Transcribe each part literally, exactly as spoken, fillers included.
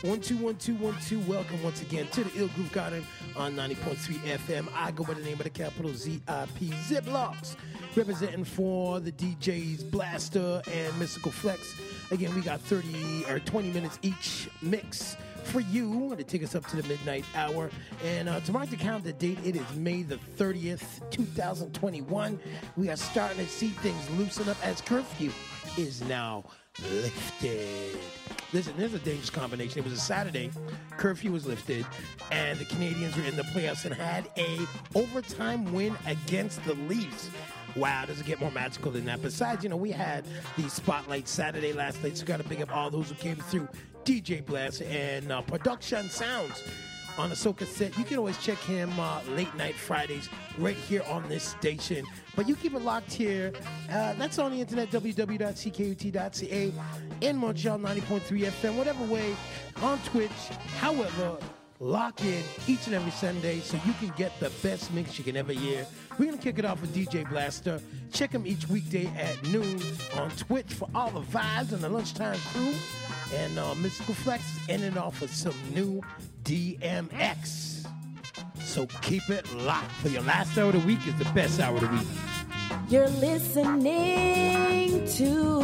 One, two, one, two, one, two. Welcome once again to the Ill Groove Garden on ninety point three F M. I go by the name of the capital Z I P Ziplocs, representing for the D Js Blaster and Mystical Flex. Again, we got thirty or twenty minutes each mix for you to take us up to the midnight hour. And uh, to mark the calendar date, it is May the thirtieth, two thousand twenty-one. We are starting to see things loosen up as curfew is now lifted. Listen, there's a dangerous combination. It was a Saturday, curfew was lifted, and the Canadians were in the playoffs and had a overtime win against the Leafs. Wow, does it get more magical than that? Besides, you know, we had the Spotlight Saturday last night, so got to pick up all those who came through. D J Blast and uh, Production Sounds on the Soca set. You can always check him uh, late night Fridays right here on this station. But you keep it locked here. Uh, that's on the internet, w w w dot c k u t dot c a, in Montreal, ninety point three F M, whatever way, on Twitch. However, lock in each and every Sunday so you can get the best mix you can ever hear. We're going to kick it off with D J Blaster. Check him each weekday at noon on Twitch for all the vibes and the lunchtime crew. And uh, Mystical Flex is ending off with some new D M X. So keep it locked. For your last hour of the week is the best hour of the week. You're listening to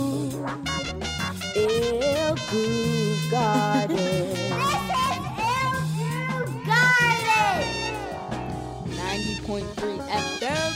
Ill Groove Garden. This is Ill Groove Garden. ninety point three F M.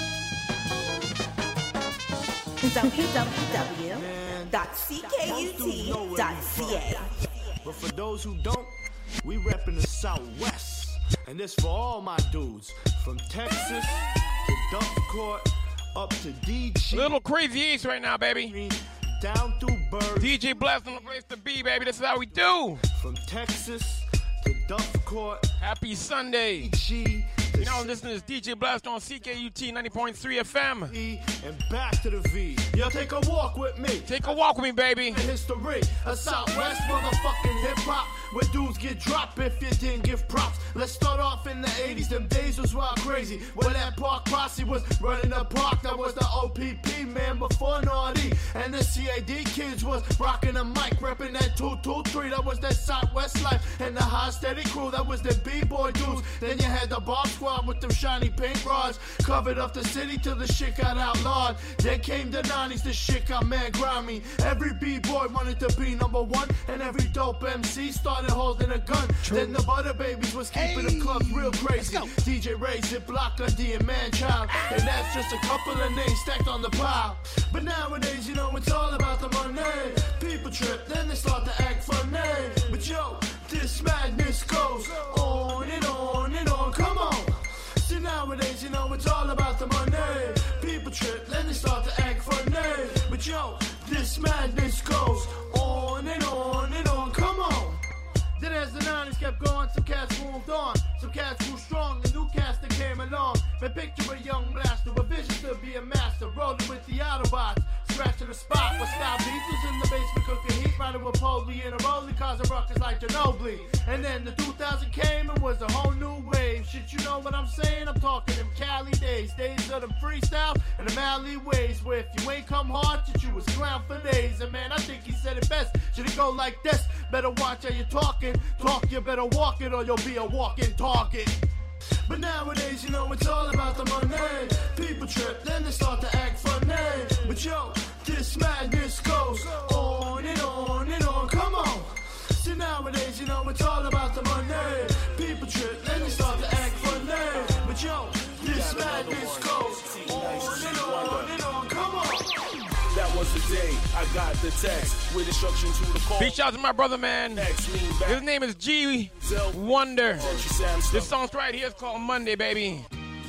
w w w dot c k u t dot c a. But for those who don't, we reppin' the Southwest. And this for all my dudes. From Texas to Duffcourt up to D G. Little Crazy East right now, baby. Down through Bird. D J Blast on the place to be, baby. This is how we do. From Texas to Duffcourt. Happy Sunday. D G. You know, listening to D J Blast on C K U T ninety point three F M. And back to the V. Yo, take a walk with me. Take a walk with me, baby. History, a Southwest motherfucking hip-hop where dudes get dropped if you didn't give props. Let's start off in the eighties. Them days was wild crazy. Where that Park Posse was running the park. That was the O P P, man, before Naughty. And the C A D kids was rocking the mic, repping that two two three. That was that Southwest life. And the High Steady crew, that was the B-boy dudes. Then you had the Bomb Squad with them shiny paint rods. Covered up the city till the shit got outlawed. Then came the nineties, the shit got mad grimy. Every B-boy wanted to be number one. And every dope M C started holding a gun. True. Then the Butter Babies was keeping hey. the clubs real crazy. D J Ray, Ziploc, Dundee, and Man-Child. And that's just a couple of names stacked on the pile. But nowadays, you know, it's all about the money. People trip, then they start to act funny. But yo, this madness goes on and on and on. Come on. See, nowadays, you know, it's all about the money. People trip, then they start to act funny. But yo, this madness goes on and on and on. Come on. Then as the nineties kept going, some cats moved on. Some cats grew strong, the new cast that came along. But picture a young blaster with vision to be a master. Rolling with the Autobots, scratching the spot. With style beats was in the basement cooking heat. Riding with Polly in a rolling, causing ruckus like Ginobili. And then the two thousand came and was a whole new wave. Shit, you know what I'm saying? I'm talking them Cali days. Days of them freestyle and them alleyways. Where if you ain't come hard, shit, you was clown for days. And man, I think he said it best. Should it go like this? Better watch how you're talking. Talk, you better walk it or you'll be a walking target. But nowadays, you know, it's all about the money. People trip, then they start to act funny. But yo, this madness goes on and on and on. Come on. See, nowadays, you know, it's all about the money. People trip, then they start to act funny. But yo, this madness goes on and on and on. Come on. That was the day I got the text with instruction to the call. Big shout out to my brother, man. His name is G Wonder. This song's right here. It's called Monday, baby.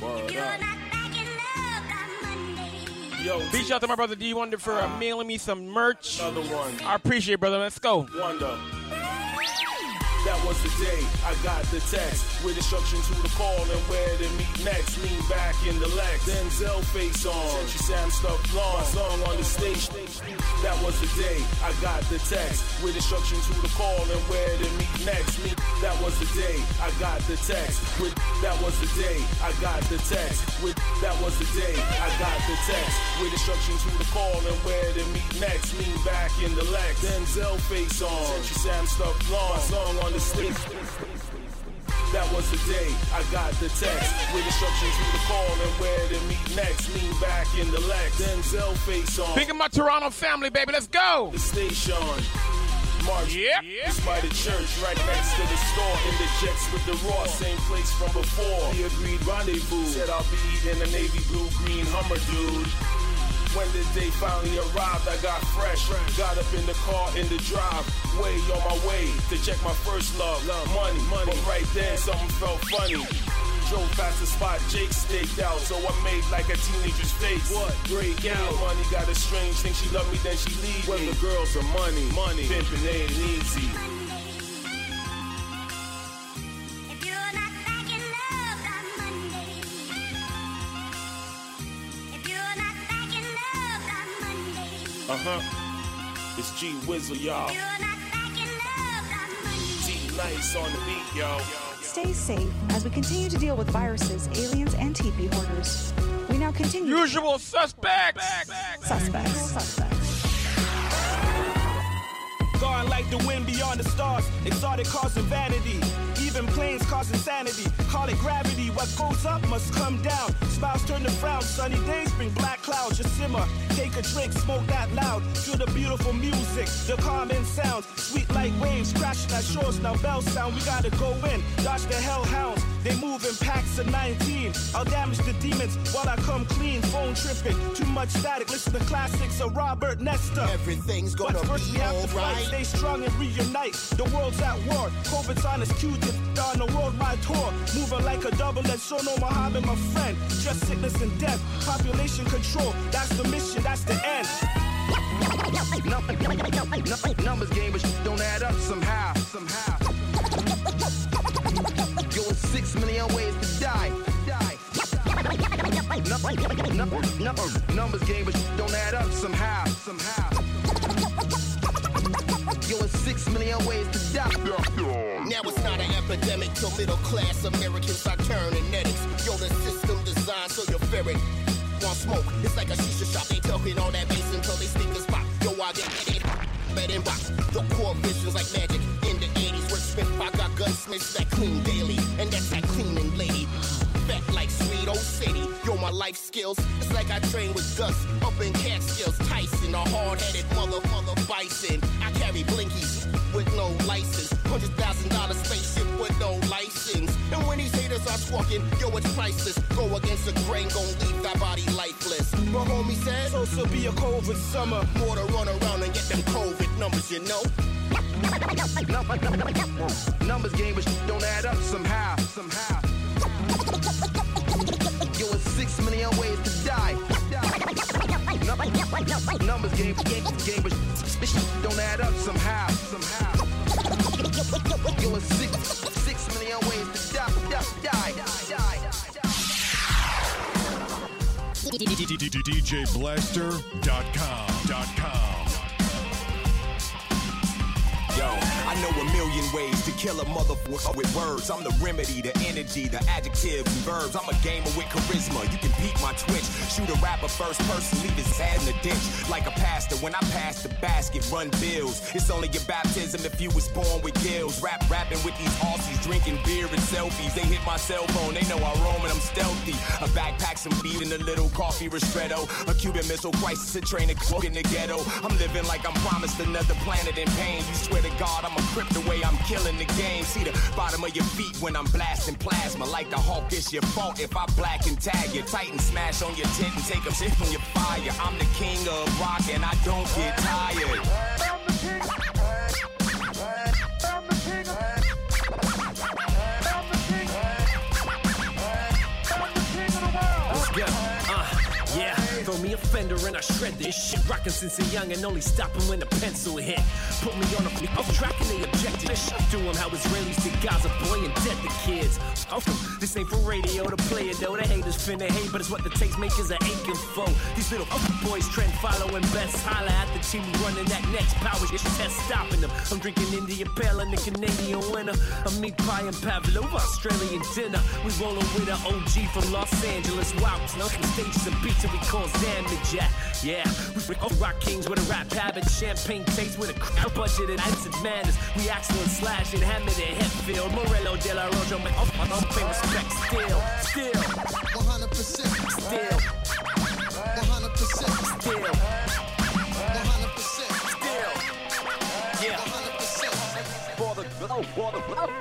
Yo, big shout out to my brother D Wonder for uh, mailing me some merch. Another one. I appreciate it, brother. Let's go. Wonder. That was the day I got the text with instruction to the call and where to meet next. Lean back in the Lex, Denzel face on. She Sam stuff long, song on the stage. That was the day I got the text with instruction to the call and where to meet next. Me, that was was the day I got the text. With that was the day I got the text. With that was the day I got the text. With instructions who to call and where to meet next. Lean back in the Lex. Denzel face on. Century Sam stuff long. Song on the stage. That was the day I got the text. With instructions who to call and where to meet next. Lean back in the Lex. Denzel face on. Big in my Toronto family, baby. Let's go. The station. March, yep. It's by the church, right next to the store. In the jets with the raw, same place from before. The agreed rendezvous. Said I'll be eating a navy blue green Hummer, dude. When the day finally arrived, I got fresh. Got up in the car in the drive, way on my way to check my first love, money. But right then, something felt funny. Drove past the spot Jake staked out, so I made like a teenager's face. What? Break out. Money got a strange thing. She love me, then she leave me. When the girls are money, money. Pimpin' ain't easy. If you're not back in love on Monday, if you're not back in love on Monday, uh huh. It's G Wizzle, y'all. if you're not back in love on Monday, T Nice on the beat, yo. Stay safe as we continue to deal with viruses, aliens, and teepee hoarders. We now continue. Usual suspects. Suspects. Suspects. Gone like the wind beyond the stars. Exotic causing vanity. Even planes cause insanity. Call it gravity. What goes up must come down. Smiles turn to frowns. Sunny days bring black clouds. Just simmer. Take a drink. Smoke that loud. Feel the beautiful music. The calming sounds. Sweet like waves crashing at shores. Now bells sound. We gotta go in. Dodge the hellhounds. They move in packs of nineteen. I'll damage the demons while I come clean. Phone tripping. Too much static. Listen to classics of Robert Nesta. Everything's gonna but first be we have to alright. fight. Stay strong and reunite. The world's at war. COVID's on its Q-tip. On a worldwide tour. Moving like a double-edged sword. No Muhammad, my friend. Just sickness and death. Population control. That's the mission. That's the end. Numbers game, but don't add up somehow. Somehow. Yo, it's six million ways to die. Die. Numbers game, but don't add up somehow. Somehow. Yo, it's six million ways to die. Now it's not an epidemic till middle class Americans are turning addicts. Yo, the system designed so you're ferret. Want smoke? It's like a shisha shop. They talking all that bass until they speak the spot. Yo, I get it. Bed and box. Your core visions like magic. In the eighties, wordsmith, I got gunsmiths that clean daily. And that's that cleaning lady. Fat like sweet old city. Yo, my life skills. It's like I train with Gus up in Catskills. Tyson, a hard-headed mother, mother bison. I carry blinkies with no license. Hundred thousand dollar spaceship with no license. And when these haters are squawking, yo, it's priceless. Go against the grain, gon' leave that body lifeless. My homie said, So so be a COVID summer. more to run around and get them COVID numbers, you know. Numbers game, but don't add up somehow. Somehow. Yo, it's six million ways to die. Numbers game, game, game, but don't add up somehow. Somehow. Yo, it's six, six million ways to die. Die. Die. D J Blaster dot com. Yo, I know a million ways to kill a motherfucker with words. I'm the remedy, the energy, the adjectives and verbs. I'm a gamer with charisma. You can peek my Twitch. Shoot a rapper first person, leave his head in the ditch. Like a pastor, when I pass the basket, run bills. It's only your baptism if you was born with gills. Rap rapping with these Aussies, drinking beer and selfies. They hit my cell phone, they know I roam and I'm stealthy. A backpack, some beat and a little coffee ristretto. A Cuban missile crisis, a train of coke in the ghetto. I'm living like I'm promised another planet in pain. You swear to God, I'm a crip the way I'm killing the game. See the bottom of your feet when I'm blasting plasma. Like the Hulk, it's your fault if I black and tag you. Titan smash on your tent and take a shit from your fire. I'm the king of rock and I don't get tired. Let's go. Uh, yeah, throw me the offender and I shred this shit. Rockin' since a young and only stopping when the pencil hit. Put me on a off track and they objected. To him how Israelis did Gaza, boy, and dead the kids. Oh, this ain't for radio to play it though. The haters finna hate, but it's what the tastemakers are aching for. These little boys trend following best. Holla at the team running that next power. It's test stopping them. I'm drinking India Pale and the Canadian winner. I'm meat pie and Pavlova, Australian dinner. We rollin' with an O G from Los Angeles. Wow, snuffing stages and beats and we cause damage at. Yeah, we rock kings with a rap habit. Champagne taste with a crowd budget and acid manners. We excellent slash and hammer the Hetfield. Morello de la Rojo, man, off my own respect. Still, still, one hundred percent. Still, one hundred percent. Still, one hundred percent. Still, yeah, one hundred percent. For the glow, for the glow.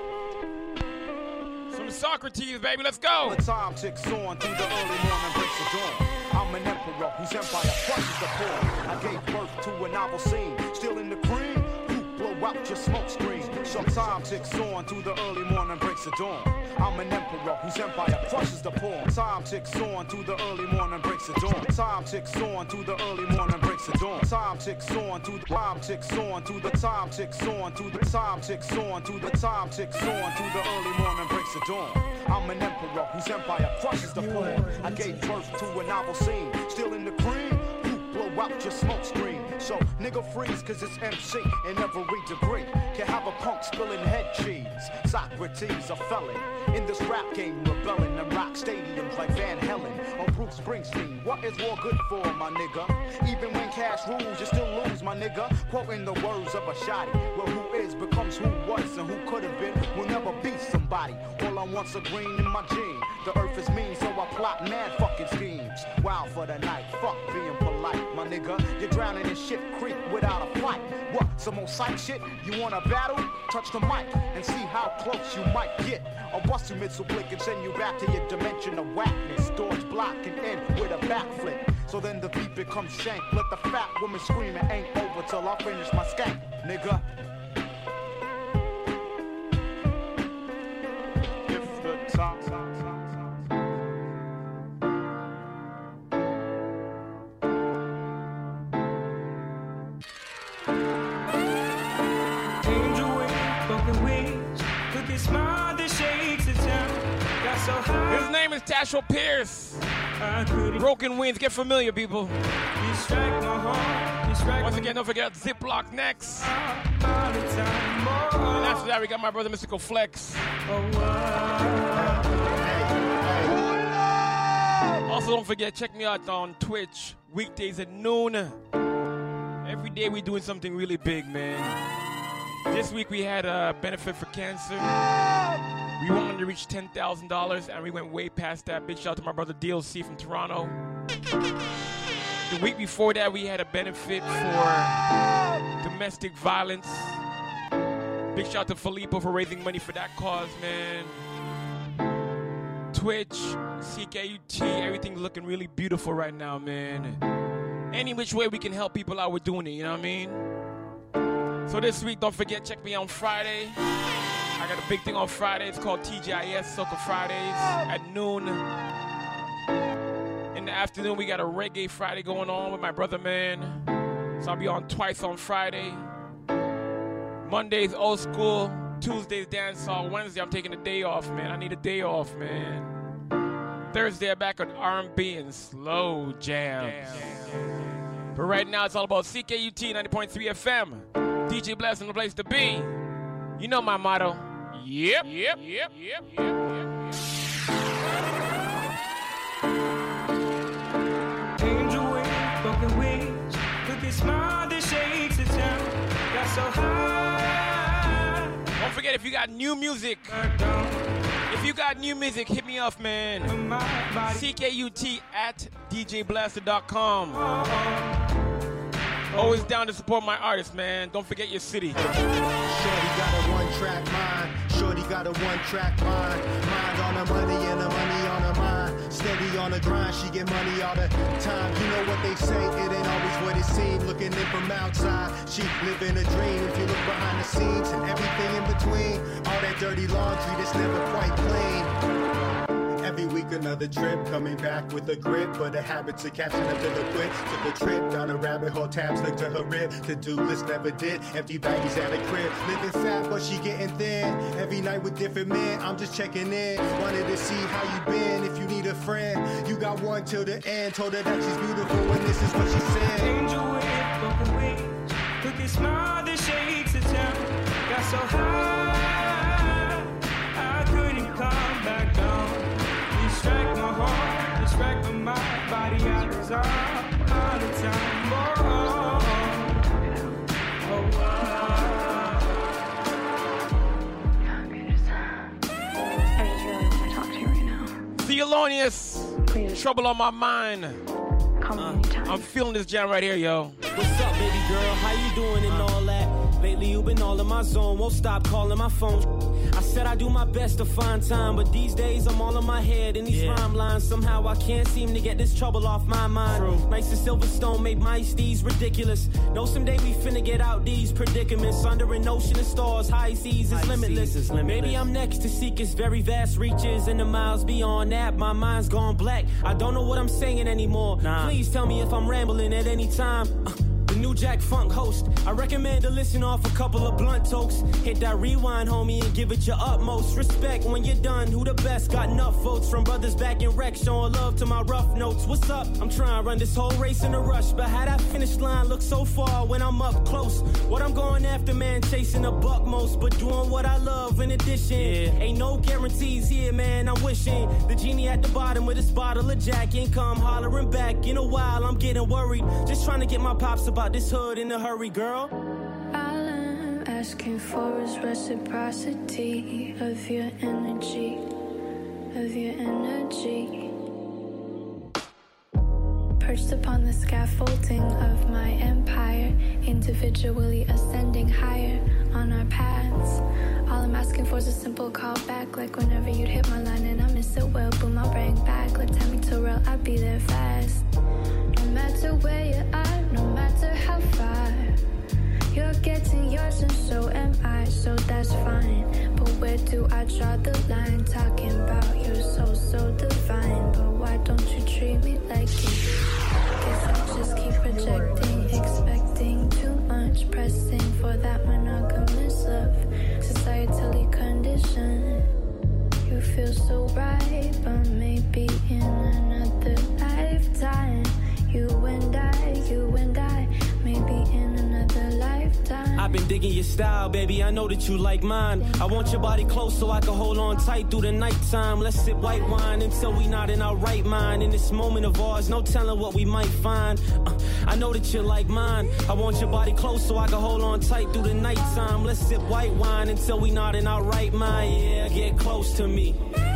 Some Socrates, baby, let's go. The time ticks on through the early morning breaks of dawn. I'm an emperor whose empire crushes the poor. I gave birth to a novel scene, still in the cream. Blow out your smoke screen. Some time ticks on through the early morning breaks of dawn. I'm an emperor whose empire crushes the poor. Time ticks on through the early morning breaks of dawn. Time ticks on through the early morning breaks of dawn. Time ticks on through the time ticks on through the time ticks on through the time ticks on through the time ticks on through the early morning breaks of dawn. I'm an emperor whose empire crushes the poor. I gave birth to a novel scene, still in the cream. Blow out your smoke screen. So nigga freeze cause it's M C in every degree. Can have a punk spilling head cheese. Socrates a felon in this rap game, rebelling in rock stadiums like Van Halen or Bruce Springsteen. What is war good for, my nigga? Even when cash rules, you still lose, my nigga. Quoting the words of a shotty, well, who is becomes who was and who could have been will never be somebody. All I want's a green in my gene. The earth is mean, so I plot mad fucking schemes. Wild for the night, fuck being polite, my nigga. You're drowning in shit creek without a fight. What, some more psych shit? You wanna battle? Touch the mic and see how close you might get. I'll bust your missile blick and send you back to your dimension of whackness. Doors block and end with a backflip. So then the beat becomes shank. Let the fat woman scream, it ain't over till I finish my skank, nigga. If the top, top, top, top. His name is Tasho Pierce. Broken Wings, get familiar, people. Once again, don't forget Ziploc next. And after that, we got my brother Mystical Flex. Also, don't forget, check me out on Twitch, weekdays at noon. Every day we're doing something really big, man. This week we had a benefit for cancer. We wanted to reach ten thousand dollars, and we went way past that. Big shout out to my brother D L C from Toronto. The week before that, we had a benefit for domestic violence. Big shout out to Filippo for raising money for that cause, man. Twitch, C K U T, everything's looking really beautiful right now, man. Any which way we can help people out, we're doing it, you know what I mean? So this week, don't forget, check me on Friday. I got a big thing on Friday. It's called T G I S, Soca Fridays, at noon. In the afternoon, we got a Reggae Friday going on with my brother, man. So I'll be on twice on Friday. Monday's old school. Tuesday's dancehall. Wednesday, I'm taking a day off, man. I need a day off, man. Thursday, I'm back on R and B and slow jams. But right now, it's all about C K U T ninety point three F M. D J Blast in the place to be. You know my motto. Yep, yep, yep, yep, yep, yep. Angel wings, broken wings. Look at smile that shakes the town. Got so high. Don't forget, if you got new music, if you got new music, hit me up, man. C K U T at D J blaster dot com. Always down to support my artists, man. Don't forget your city. Shorty got a one-track mind. Shorty got a one-track mind. Mind on her money and her money on her mind. Steady on the grind, she get money all the time. You know what they say, it ain't always what it seems. Looking in from outside, she living a dream. If you look behind the scenes and everything in between, all that dirty laundry that's never quite clean. Every week another trip, coming back with a grip, but the habits of catching up to the quit. Took a trip down a rabbit hole, tabs linked to her rib. To-do list never did, empty baggies at a crib. Living fat, but she getting thin. Every night with different men, I'm just checking in. Wanted to see how you been, if you need a friend. You got one till the end, told her that she's beautiful, and this is what she said. Angel with broken wings, crooked smile that shakes the town. Got so high, I couldn't come back down. Distract my heart, distract my mind, body out is all, all the time. Oh, oh, oh, oh, I just really want to talk to you right now. Theolonius, Please. Trouble on My Mind. Come Uh, anytime. I'm feeling this jam right here, yo. What's up, baby girl? How you doing and all that? Lately you been all in my zone, won't stop calling my phone. I said I do my best to find time, but these days I'm all in my head in these Yeah. rhyme lines. Somehow I can't seem to get this trouble off my mind. True. Nice and Silverstone made my steez ridiculous. Know someday we finna get out these predicaments. Under an ocean of stars, high seas is High limitless. seas is limitless. Maybe I'm next to seek its very vast reaches, and the miles beyond that, my mind's gone black. I don't know what I'm saying anymore. Nah. Please tell me if I'm rambling at any time. Uh, The new Jack Funk host. I recommend to listen off a couple of blunt tokes. Hit that rewind, homie, and give it your utmost respect when you're done. Who the best? Got enough votes from brothers back in rec, showing love to my rough notes. What's up? I'm trying to run this whole race in a rush, but how that finish line look so far when I'm up close? What I'm going after, man, chasing a buck most, but doing what I love in addition. Yeah. Ain't no guarantees here, man. I'm wishing the genie at the bottom with his bottle of Jack ain't come hollering back. In a while, I'm getting worried. Just trying to get my pops about this hood in a hurry, girl. All I'm asking for is reciprocity of your energy, of your energy. Perched upon the scaffolding of my empire, individually ascending higher on our paths. All I'm asking for is a simple call back, like whenever you'd hit my line and I miss it well, boom, I'll bring back. Like tell me to real, I'll be there fast. No matter where you are, no matter how far, you're getting yours and so am I, so that's fine. But where do I draw the line? Talking about you're so, so divine, but why don't you treat me like you? Guess I'll just keep projecting, expecting too much, pressing for that monogamous love, societally conditioned. You feel so right, but maybe in another lifetime, you and I, you and I, maybe in another lifetime. I've been digging your style, baby. I know that you like mine. I want your body close so I can hold on tight through the nighttime. Let's sip white wine until we not in our right mind. In this moment of ours, no telling what we might find. Uh, I know that you like mine. I want your body close so I can hold on tight through the nighttime. Let's sip white wine until we not in our right mind. Yeah, get close to me.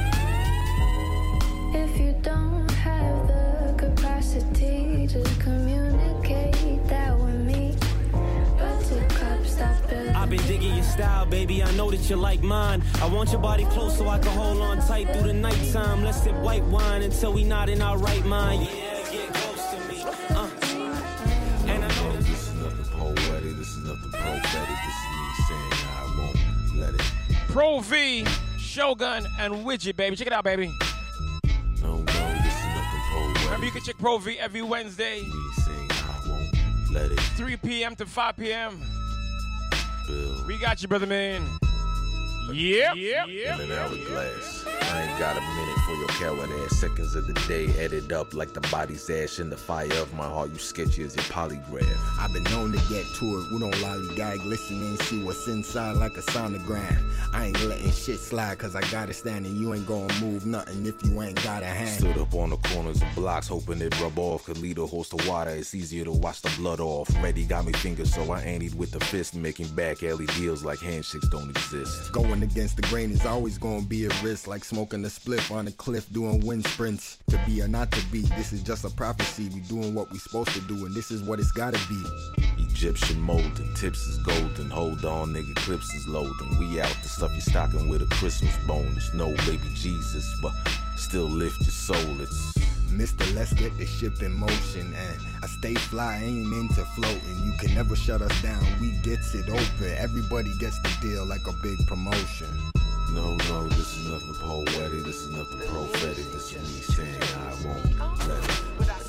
If you don't have the capacity to communicate that with me, buttercup, stop building. I've been digging your style, baby. I know that you like mine. I want your body close so I can hold on tight through the nighttime. Let's sip white wine until we not in our right mind. Yeah, get close to me. Uh. And I know that this is nothing poetic. This is nothing prophetic. This is me saying I won't let it. Pro V, Shogun, and Widget, baby. Check it out, baby. No, no, this is nothing poetic. Remember, you can check Pro V every Wednesday. Me saying I won't let it. three p.m. to five p.m. Bill. We got you, brother man. Yep. Yep. In an hourglass. I ain't got a minute for your coward ass. Seconds of the day added up like the body's ash in the fire of my heart. You sketchy as your polygraph. I've been known to get to it. We don't lollygag, listen and see what's inside like a sonograph. I ain't letting shit slide cause I got it standing. You ain't gonna move nothing if you ain't got a hand. Stood up on the corners of blocks hoping it rub off. Could lead a horse to water. It's easier to wash the blood off. Reddy got me fingers so I anteed with the fist. Making back alley deals like handshakes don't exist. Going against the grain is always gonna be a risk. Like smoking a spliff on a cliff doing wind sprints. To be or not to be, this is just a prophecy. We doing what we supposed to do and this is what it's gotta be. Egyptian molding, tips is golden. Hold on, nigga, clips is loading. We out to stuff your stocking with a Christmas bonus. No baby Jesus, but still lift your soul. It's Mister Let's get the ship in motion, and I stay fly, ain't into floating. You can never shut us down, we gets it open. Everybody gets the deal like a big promotion. No, no, this is nothing poetic, this is nothing prophetic, this is me saying I won't let it.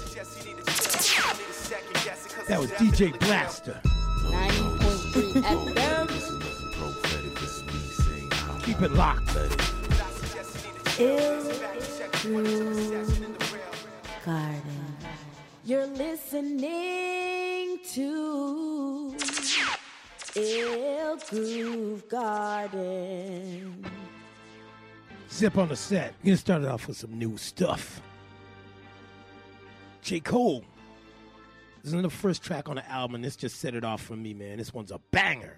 That was D J Blaster. ninety point three F M. This is nothing prophetic, this is me saying I won't Keep it locked. let it. Garden. You're listening to Ill Groove Garden. Zip on the set. We're gonna start it off with some new stuff. J. Cole. This is the first track on the album, and this just set it off for me, man. This one's a banger.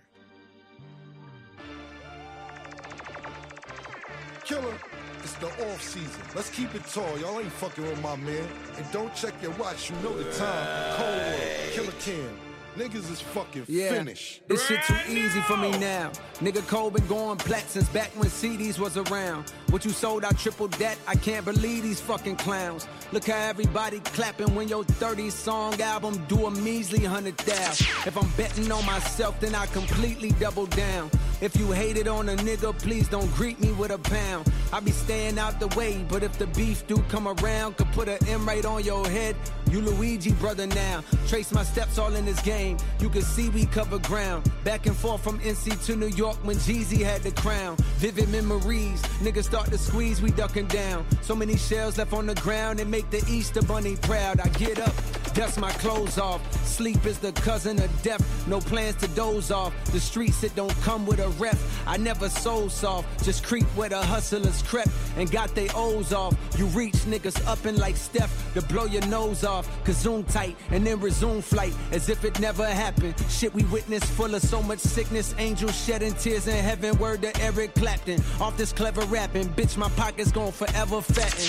Killer, it's the off season. Let's keep it tall. Y'all ain't fucking with my man. And don't check your watch. You know the time. Cold World, Killer Cam. Niggas is fucking Yeah, finished. this shit too easy for me now. Nigga Cole been going plat since back when C Ds was around. What you sold, I tripled that. I can't believe these fucking clowns. Look how everybody clapping when your thirty song album do a measly hundred thousand. If I'm betting on myself, then I completely double down. If you hated on a nigga, please don't greet me with a pound. I be staying out the way, but if the beef do come around, could put an M right on your head. You Luigi brother now. Trace my steps all in this game. You can see we cover ground. Back and forth from N C to New York when Jeezy had the crown. Vivid memories. Niggas start to squeeze, we ducking down. So many shells left on the ground and make the Easter Bunny proud. I get up, dust my clothes off. Sleep is the cousin of death. No plans to doze off. The streets, it don't come with a rep. I never sold soft. Just creep where the hustlers crept and got they O's off. You reach niggas up and like Steph to blow your nose off. Kazoom tight and then resume flight as if it never happened. Shit we witnessed full of so much sickness. Angels shedding tears in heaven. Word to Eric Clapton. Off this clever rapping. Bitch, my pockets gon' forever fatten.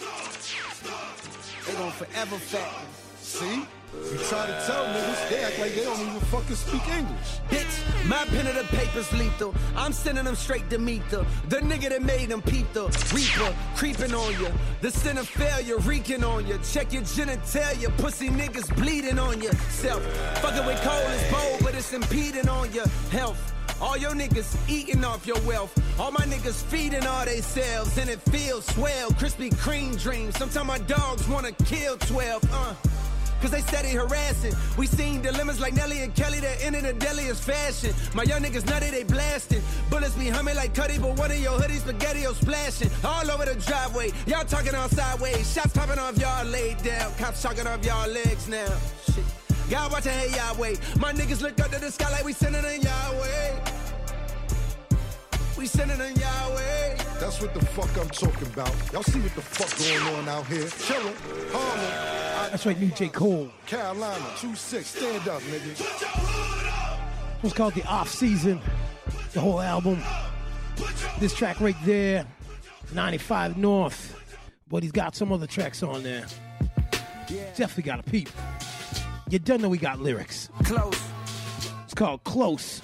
They gon' forever fatten. See? You try to tell niggas, they act like they don't even fucking speak English. Bitch, my pen of the paper's lethal. I'm sending them straight to meet the the nigga that made them peep the reaper creeping on you. The sin of failure reeking on you. Check your genitalia, pussy niggas bleeding on yourself. Fucking with coal is bold, but it's impeding on your health. All your niggas eating off your wealth. All my niggas feeding all they selves, and it feels swell. Krispy Kreme dreams. Sometimes my dogs wanna kill twelve. Uh. Cause they steady harassing. We seen dilemmas like Nelly and Kelly that ended the deadliest fashion. My young niggas nutty, they blasting. Bullets be humming like Cuddy, but one of your hoodies spaghetti-o splashing. All over the driveway, y'all talking all sideways. Shots popping off, y'all laid down. Cops talking off y'all legs now. Shit. God watching, hey Yahweh. My niggas look up to the sky like we sending in Yahweh. We sending in Yahweh. That's what the fuck I'm talking about. Y'all see what the fuck going on out here? Killer, Harlem. That's right, new J. Cole. Carolina, two six, stand up, nigga. It was called The Off Season, the whole album. This track right there, ninety-five North. But he's got some other tracks on there. Definitely got a peep. You don't know we got lyrics. Close. It's called Close.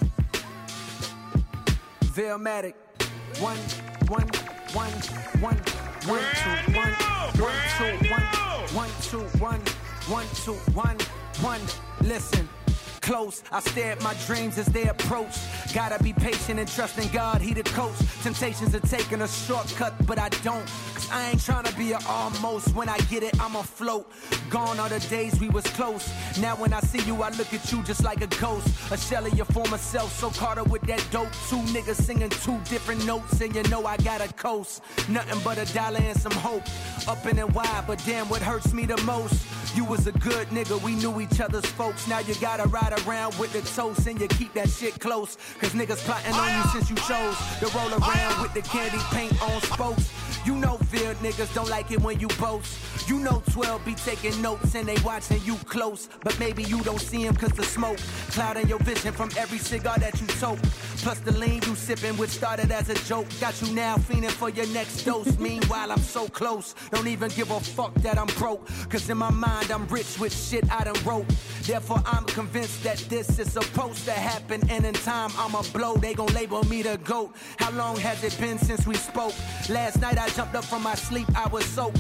Veilmatic. One, one, one, one, one, two, one, one, two, one, one, two, one, one, two, one, one. Listen. Close, I stare at my dreams as they approach. Gotta be patient and trust in God, he the coach. Temptations are taking a shortcut, but I don't. Cause I ain't trying to be a almost. When I get it, I'm afloat. Gone are the days we was close. Now when I see you, I look at you just like a ghost. A shell of your former self, so caught up with that dope. Two niggas singing two different notes, and you know I got a coast. Nothing but a dollar and some hope. Up in and wide, but damn, what hurts me the most? You was a good nigga, we knew each other's folks. Now you gotta ride around with the toast and you keep that shit close. Cause niggas plotting on you since you chose to roll around with the candy paint on spokes. You know field niggas don't like it when you boast. You know twelve be taking notes and they watching you close. But maybe you don't see him cause the smoke clouding your vision from every cigar that you toke. Plus the lean you sipping, which started as a joke, got you now fiending for your next dose. Meanwhile I'm so close, don't even give a fuck that I'm broke. Cause in my mind I'm rich with shit I done wrote. Therefore I'm convinced that this is supposed to happen, and in time I'ma blow. They gon' label me the GOAT. How long has it been since we spoke? Last night I jumped up from my sleep, I was soaked.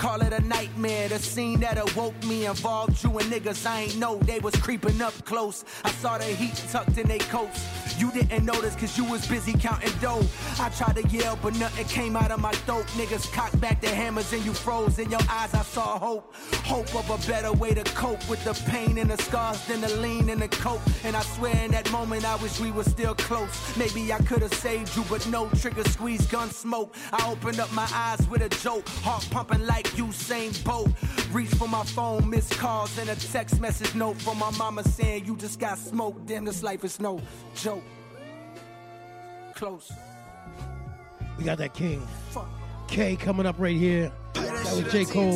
Call it a nightmare. The scene that awoke me involved you and niggas I ain't know they was creeping up close. I saw the heat tucked in they coats. You didn't notice cause you was busy counting dough. I tried to yell but nothing came out of my throat. Niggas cocked back their hammers and you froze. In your eyes I saw hope. Hope of a better way to cope with the pain and the scars than the lean and the coke. And I swear in that moment I wish we were still close. Maybe I could have saved you but no, trigger squeeze, gun smoke. I opened up my eyes with a joke. Heart pumping like Usain Bolt. Reach for my phone, missed calls and a text message note from my mama saying you just got smoked. Damn, this life is no joke. Close. We got that King K coming up right here. That was J. Cole.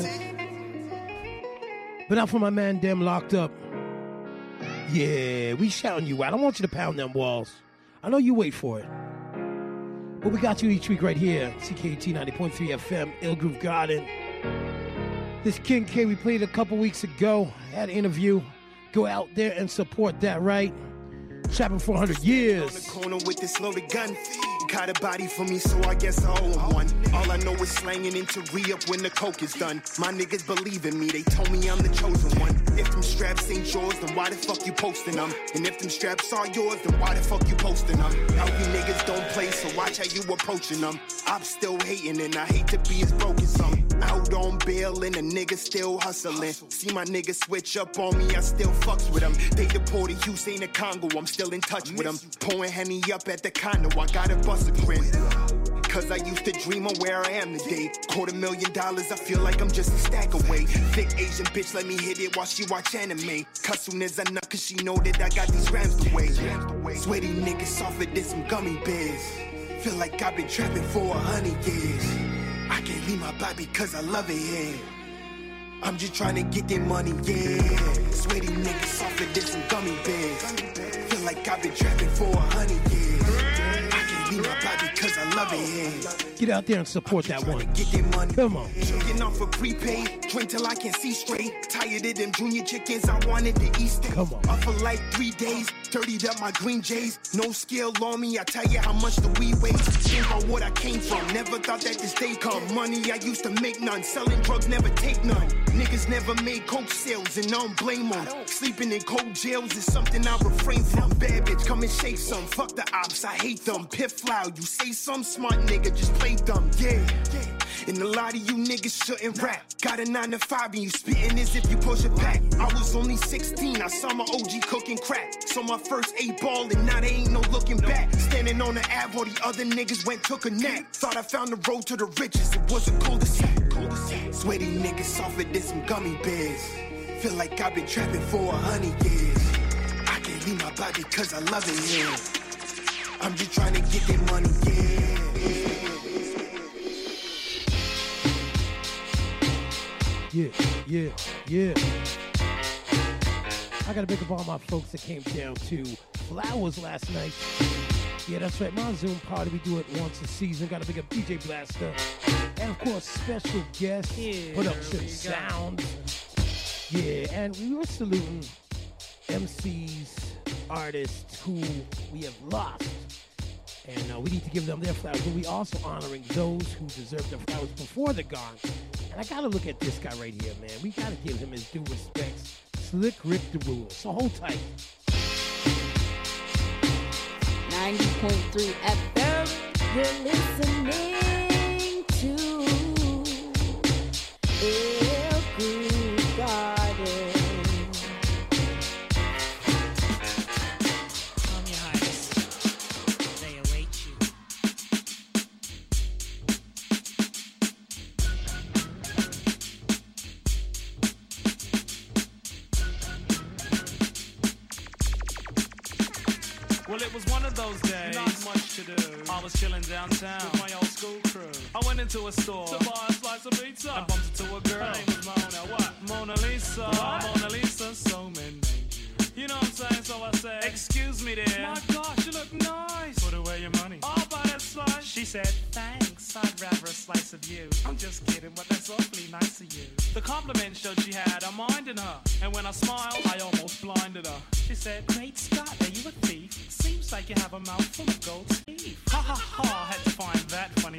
But now for my man Dem Locked Up. Yeah, we shouting you out. I want you to pound them walls. I know you wait for it. But we got you each week right here. C K U T ninety point three F M, Ill Groove Garden. This King K we played a couple weeks ago. Had an interview. Go out there and support that, right? Shopping for one hundred years. On the corner with this loaded gun. Got a body for me, so I guess I owe him one. All I know is slanging into re-up when the coke is done. My niggas believe in me, they told me I'm the chosen one. If them straps ain't yours, then why the fuck you posting them? And if them straps are yours, then why the fuck you posting them? Now you niggas don't play, so watch how you approaching them. I'm still hating and I hate to be as broke as some. Out on bail and a nigga still hustling. See my niggas switch up on me, I still fucks with them. They deported Hussein to Congo, I'm still in touch with them. Pouring Henny up at the condo, I got a bus a grin. Cause I used to dream of where I am today. Quarter million dollars, I feel like I'm just a stack away. Thick Asian bitch, let me hit it while she watch anime. Cuss soon as I nut, cause she know that I got these grams to weigh. Sweaty niggas off of this, some gummy bears. Feel like I've been trapping for a hundred years. I can't leave my body cause I love it here. I'm just trying to get that money, yeah. Sweaty niggas off of this, some gummy bears. Feel like I've been trapping for a hundred years. My body cause I love it, yeah. Get out there and support that one. Get that money. Come on. Getting off for prepaid. Drink till I can see straight. Tired of them junior chickens, I wanted the Easter. Come on. Up for like three days. Dirtied up my green J's. No skill on me, I tell you how much the weed weighs. Think about what I came from. Never thought that this day come. Money I used to make none. Selling drugs, never take none. Niggas never made coke sales and I don't blame them. Sleeping in cold jails is something I refrain from. Bad bitch, come and shake some. Fuck the ops, I hate them. Piff loud, you say some smart nigga, just play dumb, yeah, yeah. And a lot of you niggas shouldn't rap. Got a nine to five and you spitting as if you push a pack. I was only sixteen, I saw my O G cooking crack. So my first eight ball and now they ain't no looking back. Standing on the Ave while the other niggas went took a nap. Thought I found the road to the riches, it was a cul-de-sac. cul-de-sac. Sweaty niggas off of this, some gummy bears. Feel like I've been trapping for a hundred years. I can't leave my body cause I love it here. I'm just trying to get that money, yeah. Yeah, yeah, yeah. I gotta pick up all my folks that came down to Flowers last night. Yeah, that's right, my Zoom party, we do it once a season. Gotta pick up D J Blaster. And of course, special guest, yeah, production sound. Yeah, and we were saluting M Cs, artists who we have lost. And uh, we need to give them their flowers, but we also honoring those who deserve their flowers before they're gone. And I gotta look at this guy right here, man. We gotta give him his due respects. Slick Rick the Ruler. So hold tight. ninety point three F M. You're listening to Ill Groove Garden. Come, Your Highness. They await you. Well, it was one of those days. Not much to do. I was chilling downtown with my old school crew. I went into a store to buy a slice of pizza and bumped into a girl. Her name was Mona. What? Mona Lisa. What? Mona Lisa. So many names. You know what I'm saying? So I said, "Excuse me, dear. My gosh, you look nice. Put away your money. I'll buy that slice." She said, "Thanks. I'd rather a slice of you." I'm just kidding, but that's awfully nice of you. The compliment showed she had a mind in her, and when I smiled, I almost blinded her. She said, "Great Scott, are you a thief? Seems like you have a mouth full of gold teeth." Ha ha ha, had to find that funny.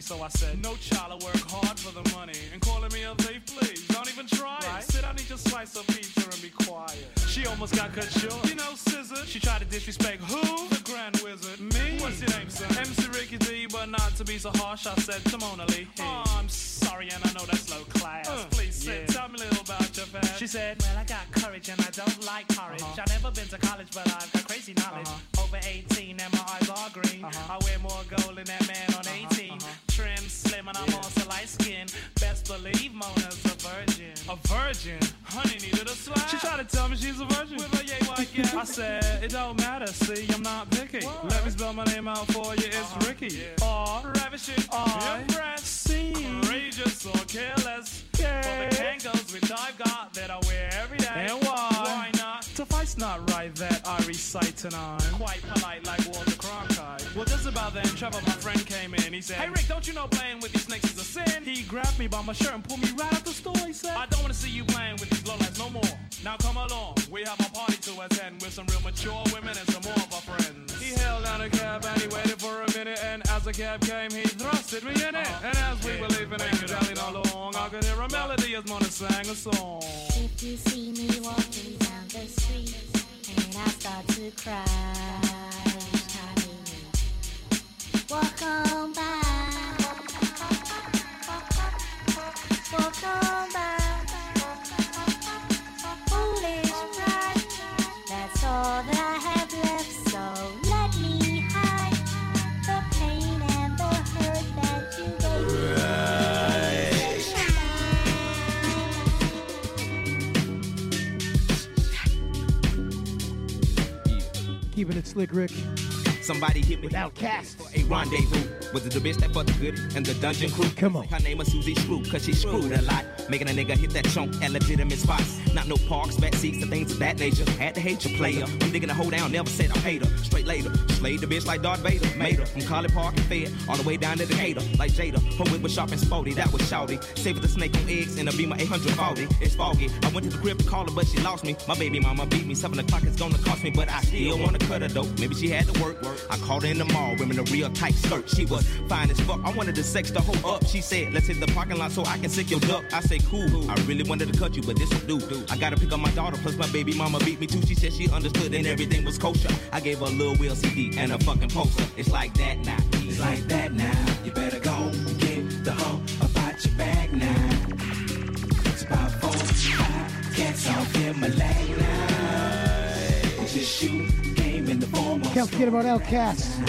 so I said, no child, I work hard for the money. And calling me a thief, please, don't even try it. Sit down, eat your slice of pizza and be quiet. She almost got cut short. You know, scissor. She tried to disrespect who? The Grand Wizard. Me? What's your name, son? M C Ricky D, but not to be so harsh, I said Timona Lee. Hey. Oh, I'm sorry, and I know that's low class. Uh, Please sit, yeah. Tell me a little about your past. She said, well, I got courage and I don't like porridge. Uh-huh. I've never been to college, but I've got crazy knowledge. Uh-huh. Over eighteen and my eyes are green. Uh-huh. I wear more gold than that man on uh-huh. eighteen. Uh-huh. Trim, slim, and I'm yeah. also light skin. Best believe Mona's a virgin. A virgin? Honey needed a slide. She tried to tell me she's a virgin. With a yay white gal. I said, it don't matter, see, I'm not picky. What? Let me spell my name out for you, it's uh-huh. Ricky. Yeah. R, ravishing, R, C, courageous or careless. Yeah. For the Kangos which I've got that I wear every day. And why? Why not? Suffice not right that I recite tonight. Quite polite like Walter Cronkite. Well, just about then, Trevor, my friend, came in. He said, hey Rick, don't you know playing with these snakes is a sin? He grabbed me by my shirt and pulled me right out the store. He said, I don't want to see you playing with these lowlights no more. Now come along, we have a party to attend with some real mature women and some more of our friends. He held down a cab and he waited for a minute, and as the cab came, he thrusted me in it. Uh-huh. And as we yeah. were leaving it, dallied all along, I could hear a melody as Mona sang a song. If you see me walking down the street and I start to cry, walk on by, walk on by, foolish pride, that's all that I have left, so let me hide the pain and the hurt that you gave me. Keeping it slick, Rick. Somebody hit me without cast. A rendezvous. Was it the bitch that fucked the good and the dungeon crew? Come on. Her name was Susie Screw, cause she screwed a lot. Making a nigga hit that chunk at legitimate spots. Not no parks, back seats, and things of that nature. Had to hate your player. I'm digging a hoe down, never said I hate her. Straight later. Slayed the bitch like Darth Vader. Made her from College Park and Fed all the way down to Decatur. Like Jada. Her whip was sharp and sporty, that was shouty. Saved the snake on eggs in a Beamer eight forty. It's foggy. I went to the crib to call her, but she lost me. My baby mama beat me. Seven o'clock is gonna cost me, but I still wanna cut her though. Maybe she had to work. I called her in the mall, wearing a real tight skirt. She was fine as fuck. I wanted to sex the hoe up. She said, let's hit the parking lot so I can sick your duck. I say, cool. I really wanted to cut you, but this will do. I gotta pick up my daughter, plus my baby mama beat me too. She said she understood and everything was kosher. I gave her a little Will C D and a fucking poster. It's like that now. It's like that now. You better go get the hoe about your bag now. It's about four, five cats off in my leg now. Just shoot game in the form of. Can't forget about Outcast.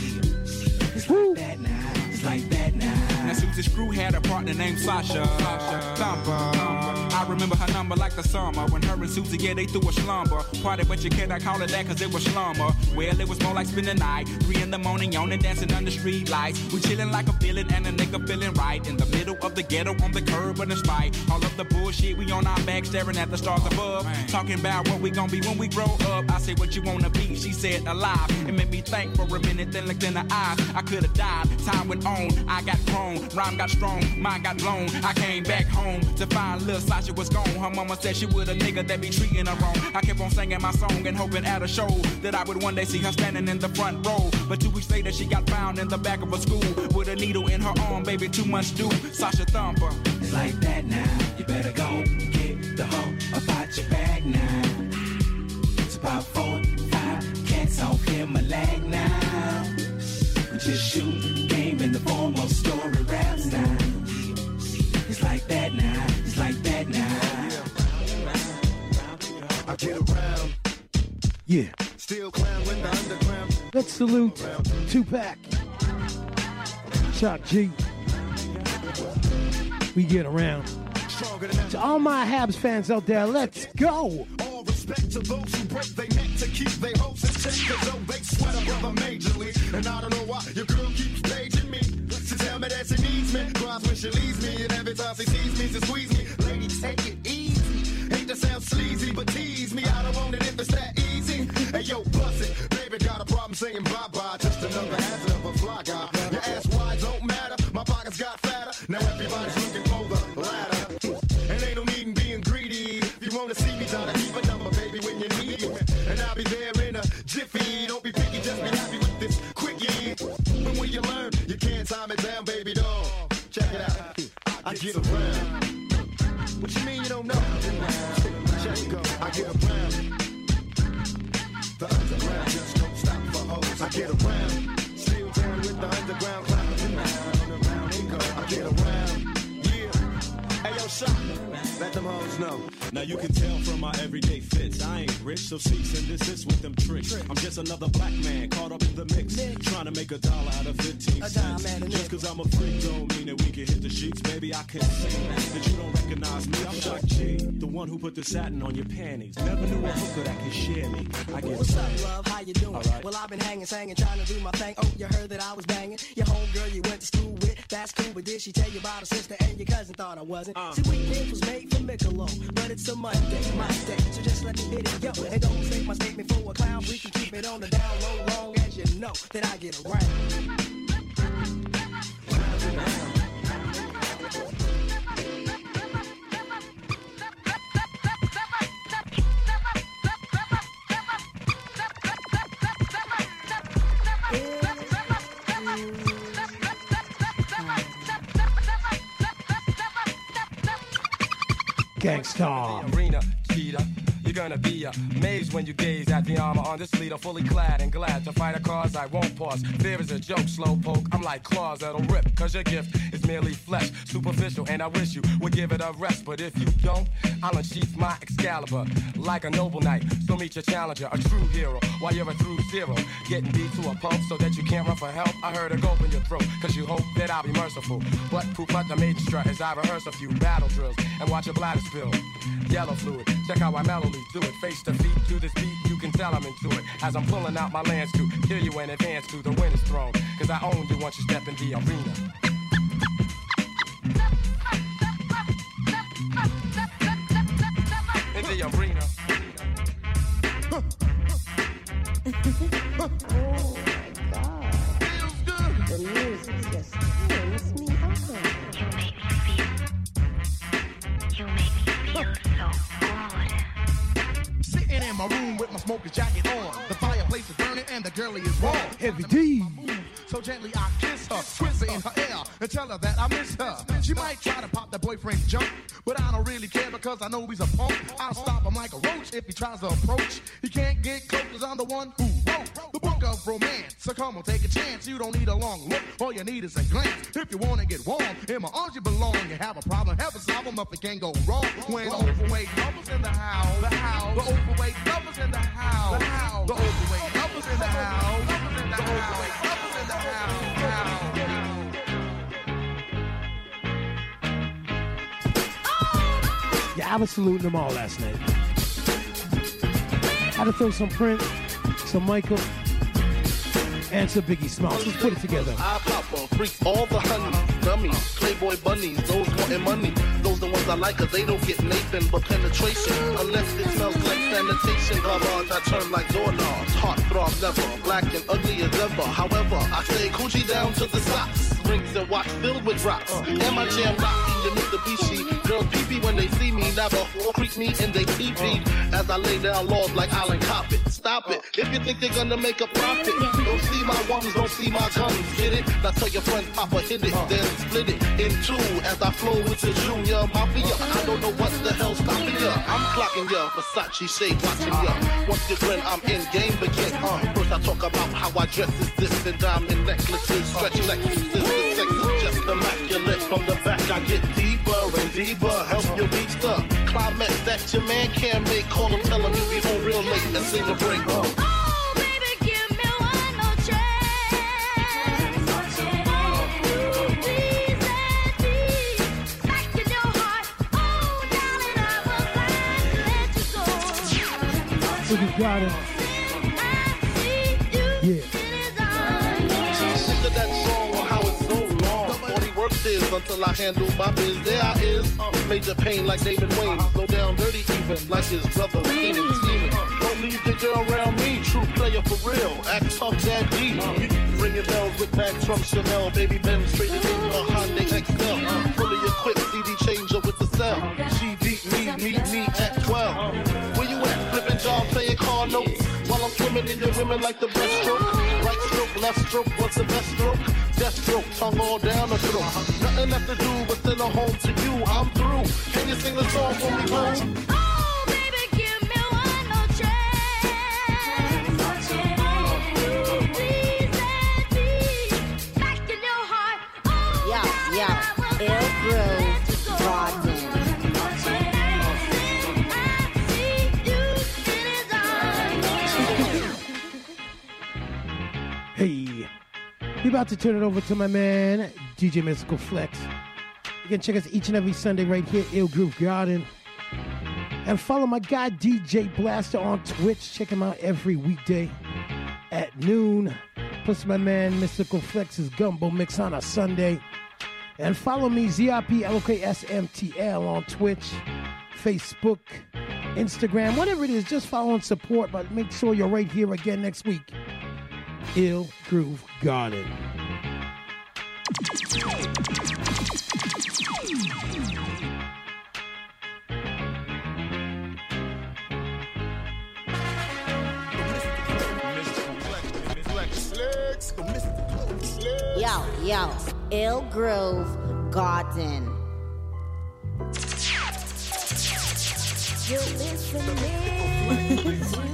It's like that now. It's like that now. Now Susie Screw had a partner named Sasha. Sasha. Thumper. I remember her number like the summer. When her and Susie, yeah, they threw a slumber party, but you cannot call it that cause it was slumber. Well, it was more like spending the night. Three in the morning, yawning, dancing under street lights. We chilling like a villain and a nigga feeling right. In the middle of the ghetto on the curb and in spite all of the bullshit, we on our back staring at the stars above. Man. Talking about what we gon' be when we grow up. I say what you wanna be, she said alive. It made me think for a minute, then looked in the eyes. I could've died, time went on, I got grown. Rhyme got strong, mine got blown. I came back home to find little Sasha was gone. Her mama said she would a nigga that be treating her wrong. I kept on singing my song and hoping at a show that I would one day see her standing in the front row. But two weeks later she got found in the back of a school with a needle in her arm, baby, too much do. Sasha Thumper. It's like that now. You better go get the hoe about your bag now. It's about four, five cats off in my leg now. We just shoot game in the form of story raps now. It's like that now. It's like that now. I get around. Yeah. Still clown with the underground. Let's salute Tupac. Shock G. We get around. To all my Habs fans out there, let's go. All respect to those who break their neck to keep their hopes in check, cause though they sweat a brother majorly. And I don't know why your girl keeps paging me to tell me that she needs me. Cries when she leaves me, and every time she sees me, she squeeze me. Lady, take it easy. Hate to sound sleazy, but tease me. I don't want it if it's that easy. Hey yo, bust it. Baby got a problem saying bye-bye. Just another hazard of a fly guy. Your ass wide don't matter. My pockets got fatter. Now everybody's looking for the ladder. And ain't no need in being greedy. If you wanna see me, try to keep a number, baby, when you need me. And I'll be there in a jiffy. Don't be picky, just be happy with this quickie. When will you learn? You can't time it it down, baby doll. Check it out. I get around. What you mean you don't know? Check it go. I get around. The underground just don't stop for hoes. I get around. Still down with the underground clapping around, around they go. I get around. Yeah. Hey yo, shop. Let them hoes know. Now you can tell from my everyday fits, I ain't rich, so cease and desist with them tricks. I'm just another black man caught up in the mix, trying to make a dollar out of fifteen cents. Just cause I'm a freak don't mean that we can hit the sheets. Baby, I can say that you don't recognize me. I'm Shock G, the one who put the satin on your panties. Never knew a hooker that could share me. I get What's up, love? How you doing? Right. Well, I've been hanging, singing, trying to do my thing. Oh, you heard that I was banging your homegirl you went to school with. That's cool, but did she tell you about her sister and your cousin? Thought I wasn't. Uh. See, weekends was made for Michelob, but it's a Monday, my day, so just let me hit it, yo. And don't mistake my statement for a clown. We can keep it on the down low, long as you know that I get around. Gangstar. Arena, cheetah. You're gonna be amazed when you gaze at the armor on this leader, fully clad and glad to fight a cause I won't pause. Fear is a joke, slow poke. I'm like claws that'll rip, cause your gift is merely flesh, superficial, and I wish you would give it a rest. But if you don't, I'll unsheath my Excalibur like a noble knight. So meet your challenger, a true hero, while you're a through zero, getting beat to a pulp so that you can't run for help. I heard a gulp in your throat, cause you hope that I'll be merciful. But poop out the maiden strut as I rehearse a few battle drills and watch your bladder spill yellow fluid. Check how I mellowly do it, face to feet to this beat. You can tell I'm into it as I'm pulling out my lance to kill you in advance to the winner's throne. Cause I own you once you step in the arena. In the arena. Oh my God. Feels good. The music just turns me on. You make me feel, you make me feel so good. Sitting in my room with my smoker's jacket on. The fireplace is burning and the girlie is warm. Heavy D. So gently I kiss her, whisper in her ear, and tell her that I miss her. She might try to pop that boyfriend's junk, but I don't really care because I know he's a punk. I'll stop him like a roach if he tries to approach. He can't get close cause I'm the one who wrote the book of romance. So come on, take a chance. You don't need a long look, all you need is a glance. If you wanna get warm, in my arms you belong. You have a problem, have a problem if it can't go wrong. When overweight lovers in the house, the house, the overweight lovers in the house, the house, the overweight lovers in the house, the overweight lovers in the house. Yeah, I was saluting them all last night. Had to throw some Prince, some Michael, and some Biggie Smalls. Let's put it together. I pop on freaks, all the honey, dummies, Playboy bunnies, those wanting money. Those the ones I like cause they don't get Nathan but penetration. Unless it smells like sanitation. Garbage I turn like doorknobs. Heart throb never, black and ugly as ever. However, I stay coochie down to the socks. Rings and watch filled with drops. And my jam rocking your Mitsubishi. Girls pee-pee when they see me, never creep me in they pee-pee. As I lay down laws like Alan Coppet. Stop it, if you think they're gonna make a profit. Don't see my ones, don't see my guns, get it? Now tell your friends, Papa hit it, then split it in two. As I flow with the junior mafia, I don't know what the hell's stopping ya. I'm clocking ya, Versace shade watching ya. Once you grin, I'm in game begin. Uh, first I talk about how I dress is this and diamond necklaces, stretch Lexuses. The sex is just immaculate. From the back I get deeper and deeper. Help you reach the climax that your man can't make. Call him, tell him you be home real late and sing a break. Uh. So you got it. Yeah. Listen to that song on how it's so long. forty work days until I handle my biz. There I is. Uh, major pain like David Wayne. Slow down dirty even like his brother Keenan Steven. Don't leave the girl around me. True player for real. Act tough, that deep. Ringing bells with bags from Chanel. Baby Ben straight in a Hyundai X L. Uh, fully equipped C D changer with the cell. She beat me, meet me at twelve. Where you at? Flipping job, playing car notes. While I'm swimming in your women like the breaststroke. Right stroke, left stroke, what's the best stroke? death stroke, tongue all down the throat. Nothing left to do but send a home to you. I'm through. Can you sing a song for me, boo? Hey, we about to turn it over to my man, D J Mystical Flex. You can check us each and every Sunday right here, Ill Groove Garden. And follow my guy, D J Blaster, on Twitch. Check him out every weekday at noon. Plus my man, Mystical Flex's Gumbo Mix on a Sunday. And follow me, Z R P L O K S M T L on Twitch, Facebook, Instagram, whatever it is. Just follow and support, but make sure you're right here again next week. Ill Groove Garden. Yo, yo, Ill Groove Garden. You're listening to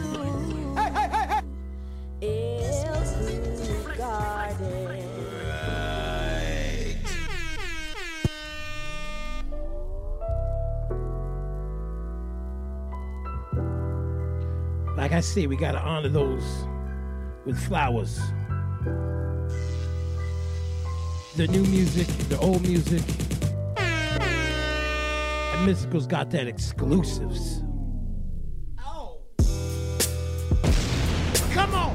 Ill Groove Garden. Like I say, we gotta honor those with flowers. The new music, the old music. And Mystical's got that exclusives. Oh. Come on.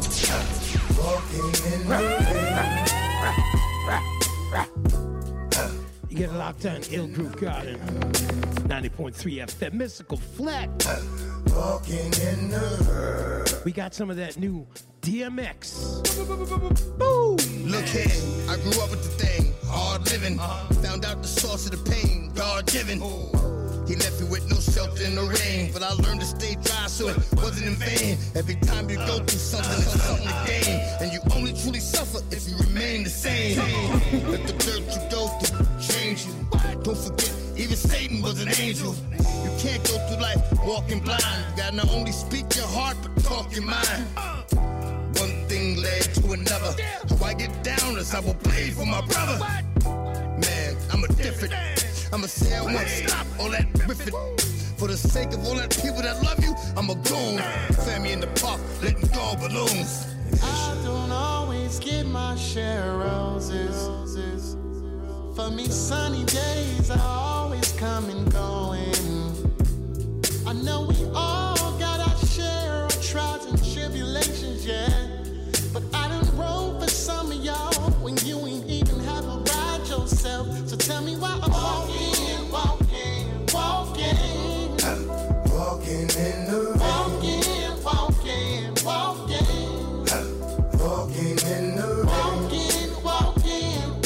You get it locked on Ill Groove Garden. ninety point three F M. Mystical Flex. Walking in the we got some of that new D M X. Boom. Look here, I grew up with the thing, hard living. Found out the source of the pain, God given. He left me with no shelter in the rain, but I learned to stay dry so it wasn't in vain. Every time you go through something, it's something to gain, and you only truly suffer if you remain the same. Let the dirt you go through change you. Don't forget, even Satan was an angel. You can't go through life walking blind. You gotta not only speak your heart, but talk your mind. One thing led to another. How I get down is I will bleed for my brother. Man, I'm a different. I'ma say I won't stop all that riffing. For the sake of all that people that love you, I'ma go. Family in the park, letting go of balloons. I don't always get my share of roses. For me, sunny days are always come and going. I know we all got our share of trials and tribulations, yeah. But I done roll for some of y'all when you ain't even have a ride yourself. So tell me why I'm walking, walking, walking. Walking in the rain. Walking, walking, walking. Walking in the rain. Walking, walking,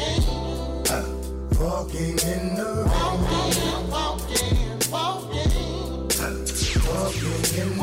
walking. Walking in the rain. Walking, walking, walking. Walking in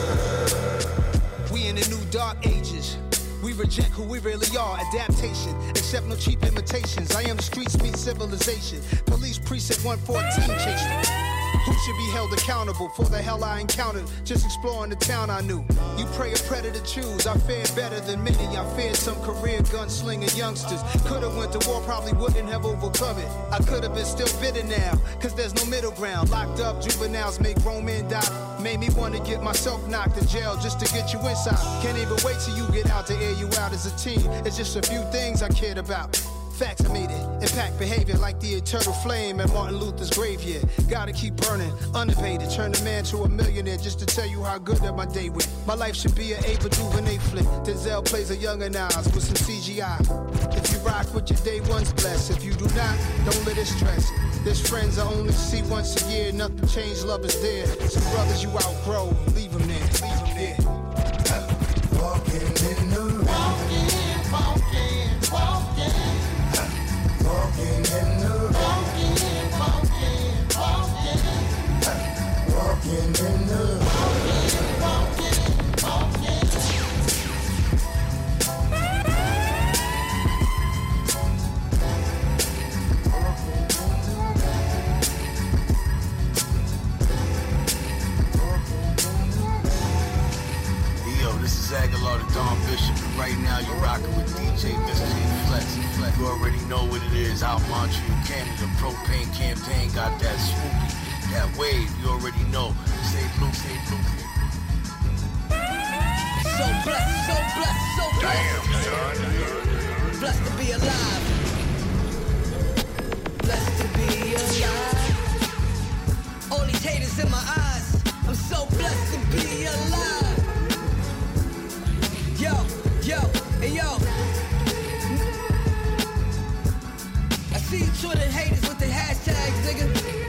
the We in the new dark ages. We reject who we really are. Adaptation, accept no cheap imitations. I am the streets meet civilization. Police precinct one fourteen chased me. Who should be held accountable for the hell I encountered? Just exploring the town I knew. You pray a predator choose. I fared better than many. I feared some career gunslinging youngsters. Could've went to war, probably wouldn't have overcome it. I could've been still bitter now, cause there's no middle ground. Locked up juveniles make grown men die. Made me want to get myself knocked in jail just to get you inside. Can't even wait till you get out to air you out as a teen. It's just a few things I cared about. Facts, I made it. Impact behavior like the eternal flame at Martin Luther's grave, yeah. Gotta keep burning, unabated. Turn a man to a millionaire just to tell you how good that my day went. My life should be an Ava DuVernay flick. Denzel plays a younger Nas with some C G I. If you rock with your day one's blessed. If you do not, don't let it stress. There's friends I only see once a year. Nothing changed, love is there. Some brothers you outgrow, leave them there, leave them there. Walking in the rain. Walking, walking, walking. Walking in the rain. Walking, walking, walking. Walking in the rain. Walking, walking, walking. You already know what it is. Out Montreal, Canada, propane campaign got that swoopy, that wave. You already know. Stay blue, stay blue. So blessed, so blessed, so blessed. Damn, son. Blessed to be alive. Blessed to be alive. All these haters in my eyes. I'm so blessed to be alive. Yo, yo, and yo. I see you Twitter haters with the hashtags, nigga.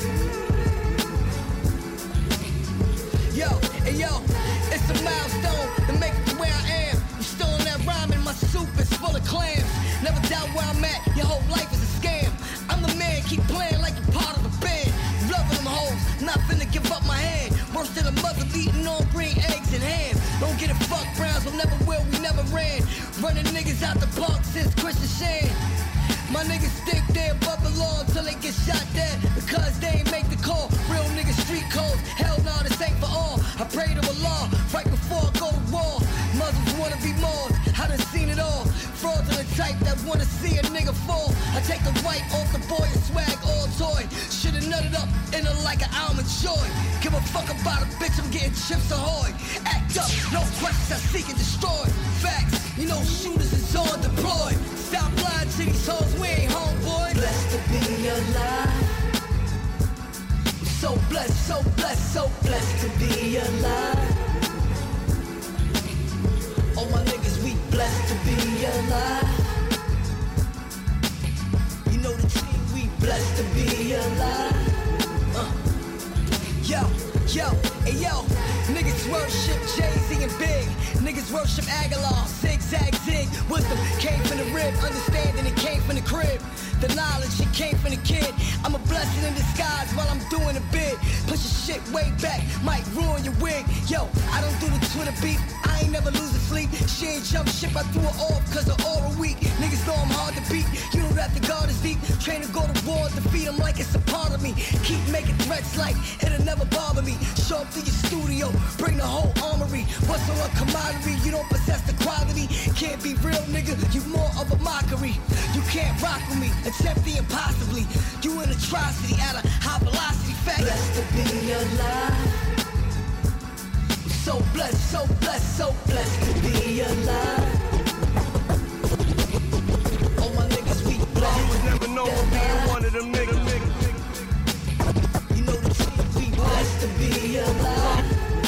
Yo, and yo, it's a milestone to make it to where I am. You still in that rhyme and my soup is full of clams. Never doubt where I'm at, your whole life is a scam. I'm the man, keep playing like you're part of the band. Loving them hoes, not finna give up my hand. Worse than a mother eating on green eggs and ham. Don't get it fucked, Browns will never will, we never ran. Running niggas out the park since Christian Shane. My niggas think they above the law until they get shot dead because they ain't make the call. Real niggas street codes, hell no, this ain't for all. I pray to Allah right before I go to war. Mothers wanna be more, I done seen it all. Frauds are the type that wanna see a nigga fall. I take the white off the boy and swag all toy. Should've nutted up in her like an almond joy. Give a fuck about a bitch, I'm getting chips ahoy. Act up, no questions, I seek and destroy. Facts, you know shooters is on deploy. Stop lying to these hoes, we ain't homeboy. Blessed to be alive. So blessed, so blessed, so blessed to be alive. All my niggas, we blessed to be alive. You know the team, we blessed to be alive. Uh. Yo, yo, and yo, niggas worship Jay-Z and Big. Niggas worship Aguilar, zigzag, zig. Wisdom came from the rib, understanding it came from the crib. The knowledge, it came from the kid. I'm a blessing in disguise while I'm doing a bid. Push your shit way back, might ruin your wig. Yo, I don't do the Twitter beef, I ain't never losing sleep. She ain't jump ship, I threw her off cause her aura weak. Niggas know I'm hard to beat, you know that the guard is deep. Train to go to war, defeat them like it's a part of me. Keep making threats like it'll never bother me. Show up to your studio, bring the whole armory. What's on a commodity, you don't possess the quality. Can't be real, nigga, you more of a mockery. You can't rock with me, attempt the impossibly. You an atrocity at a high velocity fact. Blessed to be alive. So blessed, so blessed, so blessed to be alive. All my niggas, we blessed. You was never known for being one of them niggas. You know the team, we blessed to be alive.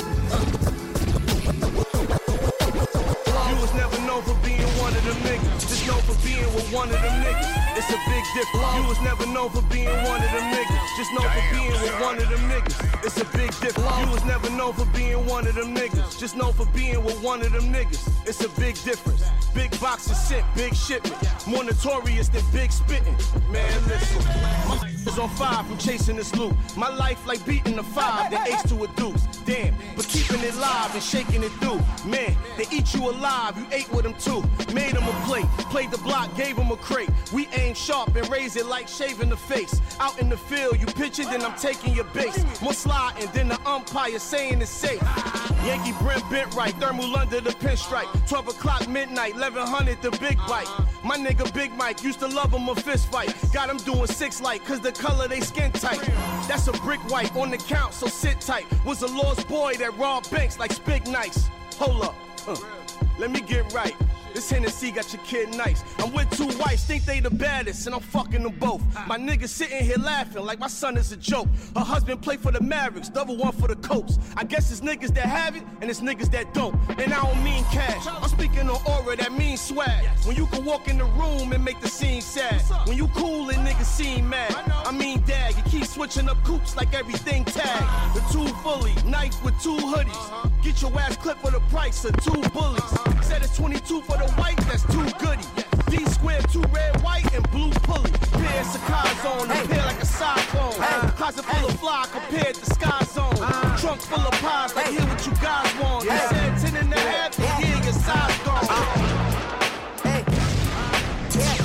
You was never known for being one of them niggas. Just known for being with one of them niggas. It's a big difference. You was never known for being one of them niggas. Just known for being with one of them niggas. It's a big difference. You was never known for being one of them niggas. Just known for being with one of them niggas. It's a big difference. Big boxes sent, big shipment. More notorious than big spitting. Man, listen. My is on fire from chasing this loot. My life like beating a five, then ace to a deuce. Damn, but keeping it live and shaking it through. Man, they eat you alive, you ate with them too. Made them a plate, played the block, gave them a crate. We aim sharp and raise it like shaving the face. Out in the field, you pitch it, then I'm taking your base. More sliding than the umpire saying it's safe. Yankee Brent bent right, thermal under the pinstripe. twelve o'clock midnight, eleven hundred the big bite. My nigga Big Mike used to love him a fist fight. Got him doing six light, cause the color they skin tight. That's a brick white on the count, so sit tight. Was a lost boy that robbed banks like Spig Nice. Hold up, uh, let me get right. This Hennessy got your kid nice. I'm with two whites, think they the baddest, and I'm fucking them both. My nigga sitting here laughing like my son is a joke. Her husband play for the Mavericks, double one for the Colts. I guess it's niggas that have it, and it's niggas that don't. And I don't mean cash, I'm speaking on aura, that means swag. When you can walk in the room and make the scene sad. When you cool and niggas seem mad. I mean dag, you keep switching up coops like everything tag. The two fully, knife with two hoodies. Get your ass clipped for the price of two bullies. Said it's twenty-two for the white, that's too goody. D square, two red, white, and blue pulley. Pair of Sakai's on, a pair like a cyclone. Hey. Closet full of fly compared to Sky Zone. Uh. Trunk full of pies, like hey. Hear what you guys want. Yeah. You said ten and a half, and yeah. Here your size gone. Uh. Hey. Yeah.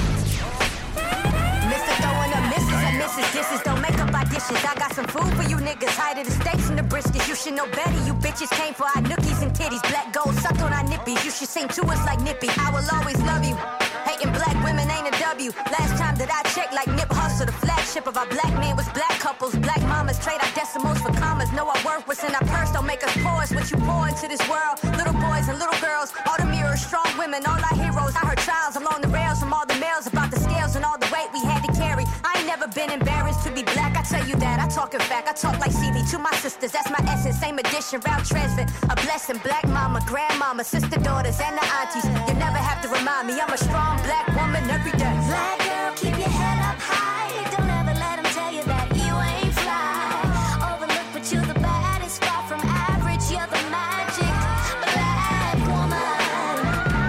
Mister throwing up misses and misses. Dishes don't make up our dishes. I got some food for you niggas. Hide of the steaks and the briskets. You should know better. You bitches came for our nookies and titties. Black gold sucked on our nippies. You should sing to us like Nippy. I will always love you. Hey, Hating black women ain't a W. Last time that I checked, like Nip Hustle, the flagship of our black men was black couples. Black mamas trade our decimals for commas. Know our worth, what's in our purse, don't make us poor. It's what you pour into this world. Little boys and little girls, all the mirrors, strong women, all our heroes. I heard trials along the rails from all the males about the scales and all the weight we had to carry. I ain't never been embarrassed to be black, I tell you that. I talk in fact, I talk like C D to my sisters. That's my essence, same edition, route transfer. A blessing, black mama, grandmama, sister, daughters, and the aunties. You never have to remind me, I'm a strong black woman every day. Black girl, keep your head up high. Don't ever let them tell you that you ain't fly. Overlook, but you the baddest, far from average. You're the magic black woman.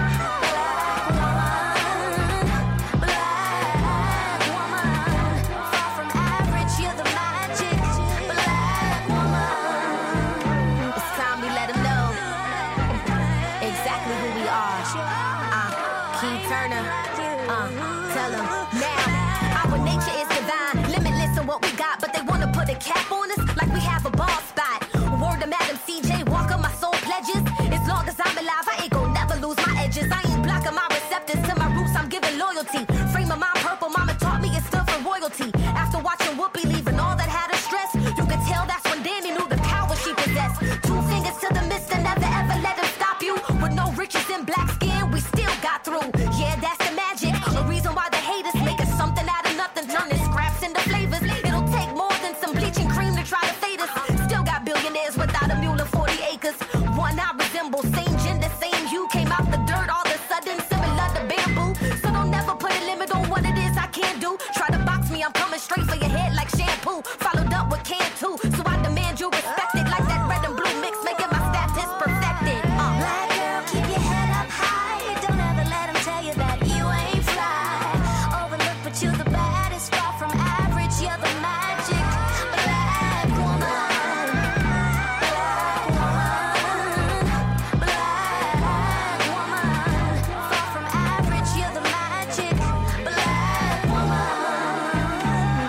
Black woman. Black woman. Far from average, you're the magic black woman. It's time we let them know exactly who we are. Uh, King Turner, uh, tell them now. Our nature is divine, limitless in what we got, but they wanna put a cap on us like we have a ball spot. Word to Madam C J Walker, my soul pledges. As long as I'm alive, I ain't gon' never lose my edges. I ain't blocking my receptors to my roots, I'm giving loyalty. Frame of my purple, mama taught me it stood for royalty. After watching Whoopi leaving all that had her stress, you could tell that's when Danny knew the power she possessed. Two fingers to the mister, never ever let him stop you. With no riches and black skin, we still got through. Yeah, that's the magic. The reason why the haters make us something out of nothing, turning scraps into flavors. It'll take more than some bleaching cream to try to fade us. Still got billionaires without a mule of forty acres. One I resemble, same gender, same hue. Came out the dirt all of a sudden, similar to bamboo. So don't never put a limit on what it is I can do. Try to box me, I'm coming straight for your head like shampoo. Followed up with can too. So I demand you respect it like that red and blue mix, making my status perfected. Uh. Black girl, keep your head up high. Don't ever let them tell you that you ain't fly. Overlook, but you the baddest, far from average. You're the magic black woman. Black woman. Black woman. Far from average. You're the magic black woman.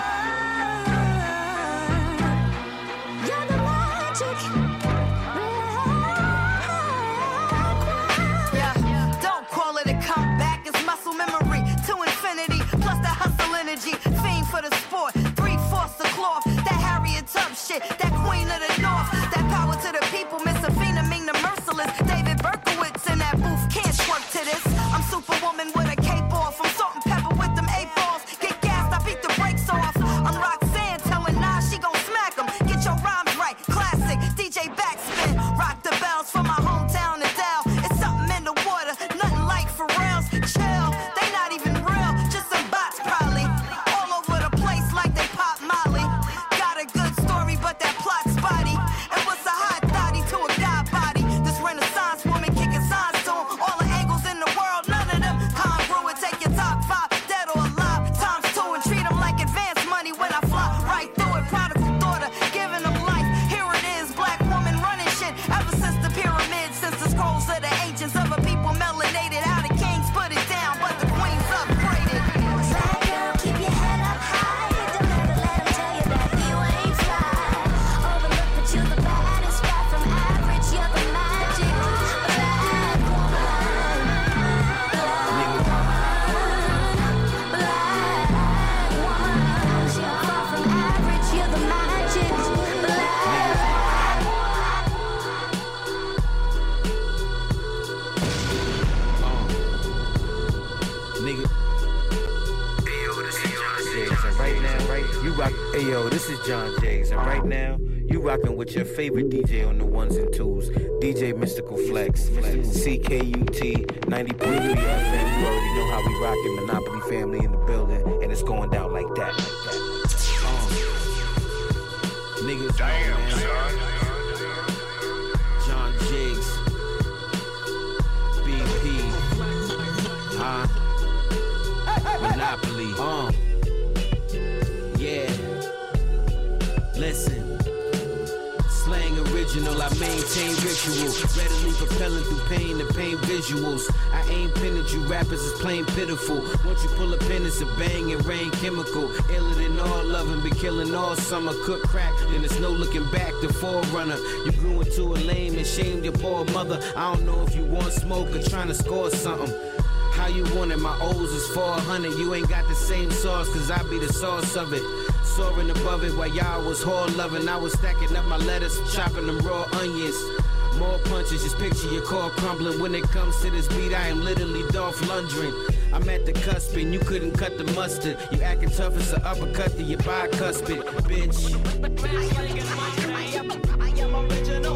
You're the magic. Yeah, don't call it a comeback, it's muscle memory to infinity, plus that hustle energy, fiend for the sport, three-fourths the cloth, that Harriet Tubman shit, that queen of the north, that power to the people, Miss Athena, Ming the merciless, David Berkowitz in that booth, can't twerk to this, I'm superwoman with a cape off, I'm salt and pepper with them eight balls, get gassed, I beat the brakes off, I'm Roxanne telling Nas she gon' smack 'em, get your rhymes right, classic, D J Backspin, rock the bells for my hometown of Dow, it's something in the water, nothing like for reals, chill, they not even real, just some bots probably, all over the place like they pop Molly, got a good story but that plot's spotty, and what's a hot thotty to a god body, this renaissance woman kicking signs to 'em, all the angles in the world, none of them congruent, take your top five, dead or alive, times two, and treat them like advance money when I fly right through it, prodigal daughter, giving them life, here it is, black woman running shit, ever since the pyramids, since the scrolls of the ancients of a people melanated, how the kings put it down, but the queens upgraded. Black girl, keep your head up high. Don't ever let them tell you that you ain't fly. Overlook, but you the baddest, far from average. You're the magic black woman. Black woman. Black woman. Far from average. You're the magic black. Nigga. Ayo, this is John Jayes, and right now, right, you rock. Ayo, this is John Jayes, and right now, you rocking with your favorite D J on the ones and twos, D J Mystical Flex, C K U T ninety point three F M. You already know how we rockin', Monopoly family in the building, and it's going down like that. Like that. Um, niggas, damn, son. John Jayes, B P, huh? Monopoly, um, yeah. Listen, slang original, I maintain ritual, readily propelling through pain and pain visuals. I ain't pinning you rappers, is plain pitiful. Once you pull a pin, it's a bang and rain chemical. Iller than all loving, be killing all summer. Cook crack, then there's no looking back. The forerunner, you grew into a lame and shamed your poor mother. I don't know if you want smoke or trying to score something. How you want it? My O's is four hundred. You ain't got the same sauce, cause I be the sauce of it. Soaring above it while y'all was whore loving. I was stacking up my lettuce, chopping them raw onions. More punches, just picture your core crumbling. When it comes to this beat, I am literally Dolph Lundgren. I'm at the cusp and you couldn't cut the mustard. You acting tough as an uppercut to your bicuspid, bitch. I am original.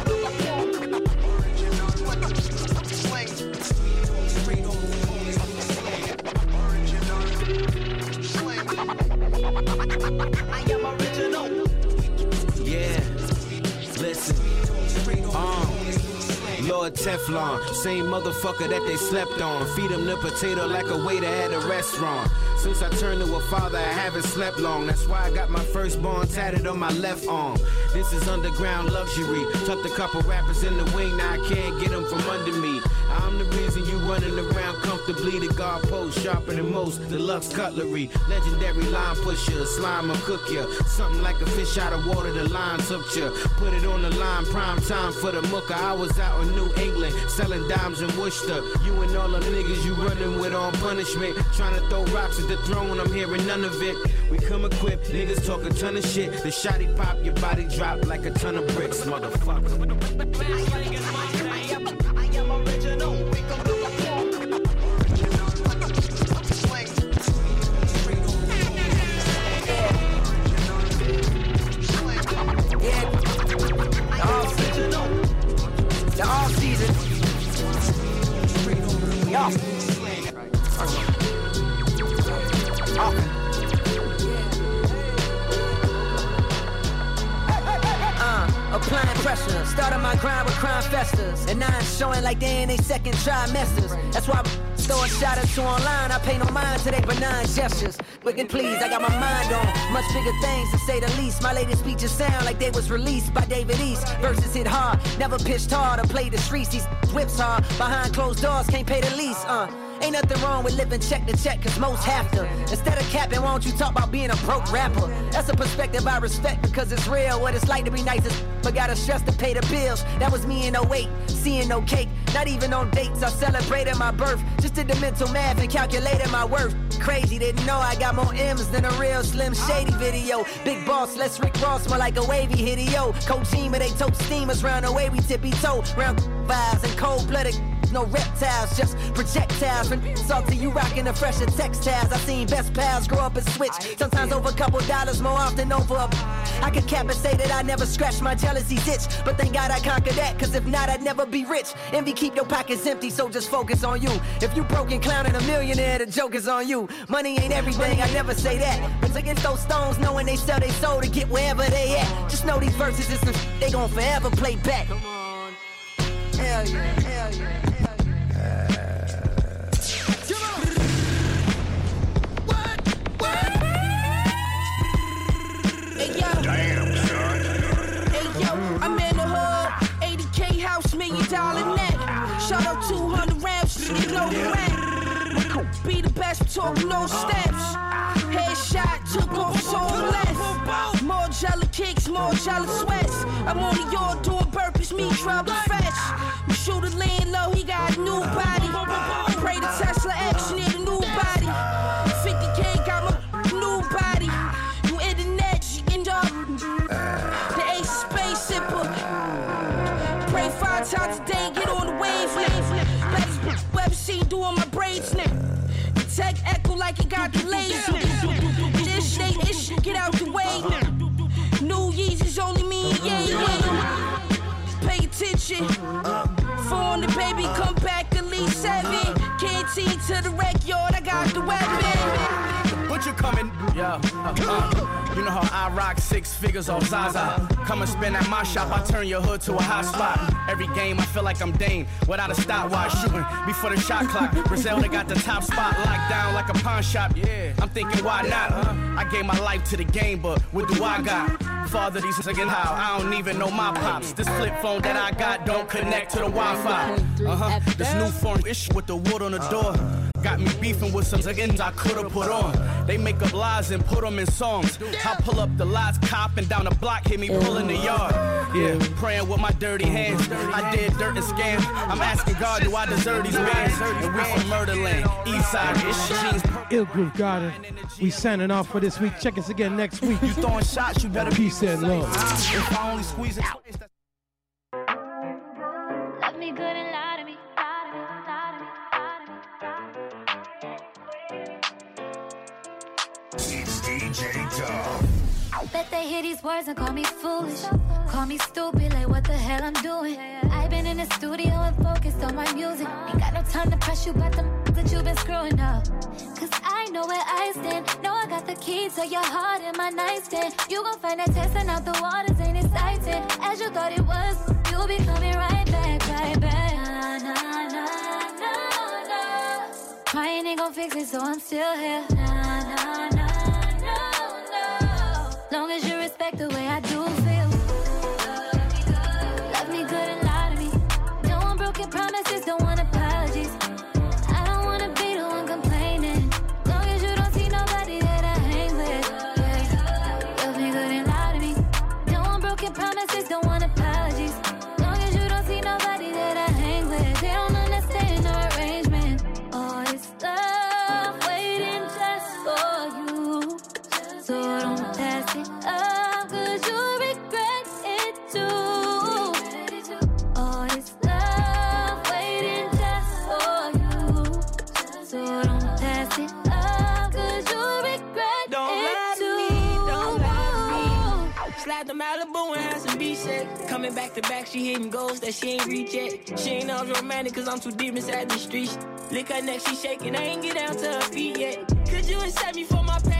I am original. Yeah, listen. Um, Lord Teflon, same motherfucker that they slept on. Feed him the potato like a waiter at a restaurant. Since I turned to a father, I haven't slept long. That's why I got my firstborn tatted on my left arm. This is underground luxury. Tucked a couple rappers in the wing, now I can't get them from under me. I'm the reason you running around comfortably. The guard post sharper than most, deluxe cutlery. Legendary line pusher, slime or cook ya. Something like a fish out of water, the line took ya. Put it on the line, prime time for the mucker. I was out in New England, selling dimes in Worcester. You and all them niggas you running with on punishment. Trying to throw rocks at the throne, I'm hearing none of it. We come equipped, niggas talk a ton of shit. The shotty pop, your body drop like a ton of bricks, motherfucker. I am original. The off season. Yo. Uh, applying pressure. Started my grind with crime festers. And now it's showing like they in they second trimesters. That's why I throw a shot or two online. I pay no mind to they benign gestures. Wicked please, I got my mind on much bigger things to say the least. My latest speeches sound like they was released by David East. Verses hit hard, never pitched hard or played the streets. These whips hard, behind closed doors, can't pay the lease. Uh, ain't nothing wrong with living check to check, cause most have to. Instead of capping, why don't you talk about being a broke rapper? That's a perspective I respect because it's real. What it's like to be nice as but gotta stress to pay the bills. That was me in oh eight, seeing no cake. Not even on dates, I celebrated my birth. Just did the mental math and calculated my worth. Crazy, didn't know I got more M's than a real Slim Shady video. Big boss, let's Rick Ross, more like a wavy hitio. Kojima, they tote steamers round the way we tippy toe. Round vibes and cold-blooded, no reptiles, just projectiles. When salty, you rockin' the fresher textiles. I seen best pals grow up and switch. Sometimes over a couple dollars, more often over a... I could cap and say that I never scratched my jealousy's itch. But thank God I conquered that, cause if not, I'd never be rich. Envy keep your pockets empty, so just focus on you. If you broken, clowning a millionaire, the joke is on you. Money ain't everything, I never say that. But against those stones, knowing they sell their soul to get wherever they at. Just know these verses is some sh- they gon' forever play back. Come on. Hell yeah, hell yeah. Damn, son. Hey yo, I'm in the hood, eighty K house, million dollar net. Shot out two hundred rounds, you know the rap. Be the best, talk no steps. Headshot, took off so less. More jelly kicks, more jelly sweats. I'm on the yard doing burpees, me trouble fetch. We shoot a land low, he got a new body. Pray the Tesla X, need a new body. fifty K got my new body. You internet, you end up the ace space sipper. Pray five times a day, get on the wavelength. Best web scene doing my braids now. The tech echo like it got the laser. This shit ain't issue, get out the way now. New Yeezys only mean yeah, yeah. Pay attention. Phone the baby, come back at least seven. Canteen to the rec yard, I got the weapon. Butcher coming, yeah. Uh, uh, you know how I rock six figures off Zaza. Come and spin at my shop, I turn your hood to a hot spot. Every game I feel like I'm Dane, without a stopwatch, shooting before the shot clock. Griselda got the top spot locked down like a pawn shop. Yeah, I'm thinking why not? I gave my life to the game, but what do I got? Father, these again how I don't even know my pops. This flip phone that I got don't connect to the Wi-Fi. Uh huh. This new phone issue with the wood on the door. Got me beefing with some agains I could've put on. They make up lies and put them in songs. I pull up the lights, copping down the block, hit me pulling the yard. Yeah, praying with my dirty hands. I did dirt and scam. I'm asking God, do I deserve these bands? And we from Murderland, East Side, it's jeans. Ill Groove Garden. We signing off for this week. Check us again next week. You throwing shots, you better peace and love. If I only squeeze it out. Love me good and lie to me. It's D J Dub. Bet they hear these words and call me foolish. Call me stupid, like what the hell I'm doing. I've been in the studio and focused on my music. Ain't got no time to press you about the that you've been screwing up. Cause I know where I stand. Know I got the key to your heart in my nightstand. You gon' find that testing out the waters ain't exciting. As you thought it was, you'll be coming right back, right back. Nah, nah, nah, nah, nah. Crying ain't gon' fix it, so I'm still here. Nah, nah, nah. Long as you respect the way I do feel. Love me good and lie to me. Don't want broken promises, don't want apologies. I don't wanna be the one complaining. Long as you don't see nobody that I hang with. Yeah. Love me good and lie to me. Don't want broken promises, don't want apologies. Long as you don't see nobody that I hang with. They don't understand our arrangement. All this love waiting just for you. So don't pass it up, cause you'll regret it too. All this love waiting just for you. So don't pass it up, cause you'll regret Don't it lie to too. me, don't lie to me. Slide to Malibu and have some beach sex. Coming back to back, she hitting goals that she ain't reach yet. She ain't always romantic, cause I'm too deep inside the streets. Lick her neck, she shaking, I ain't get down to her feet yet. Could you accept me for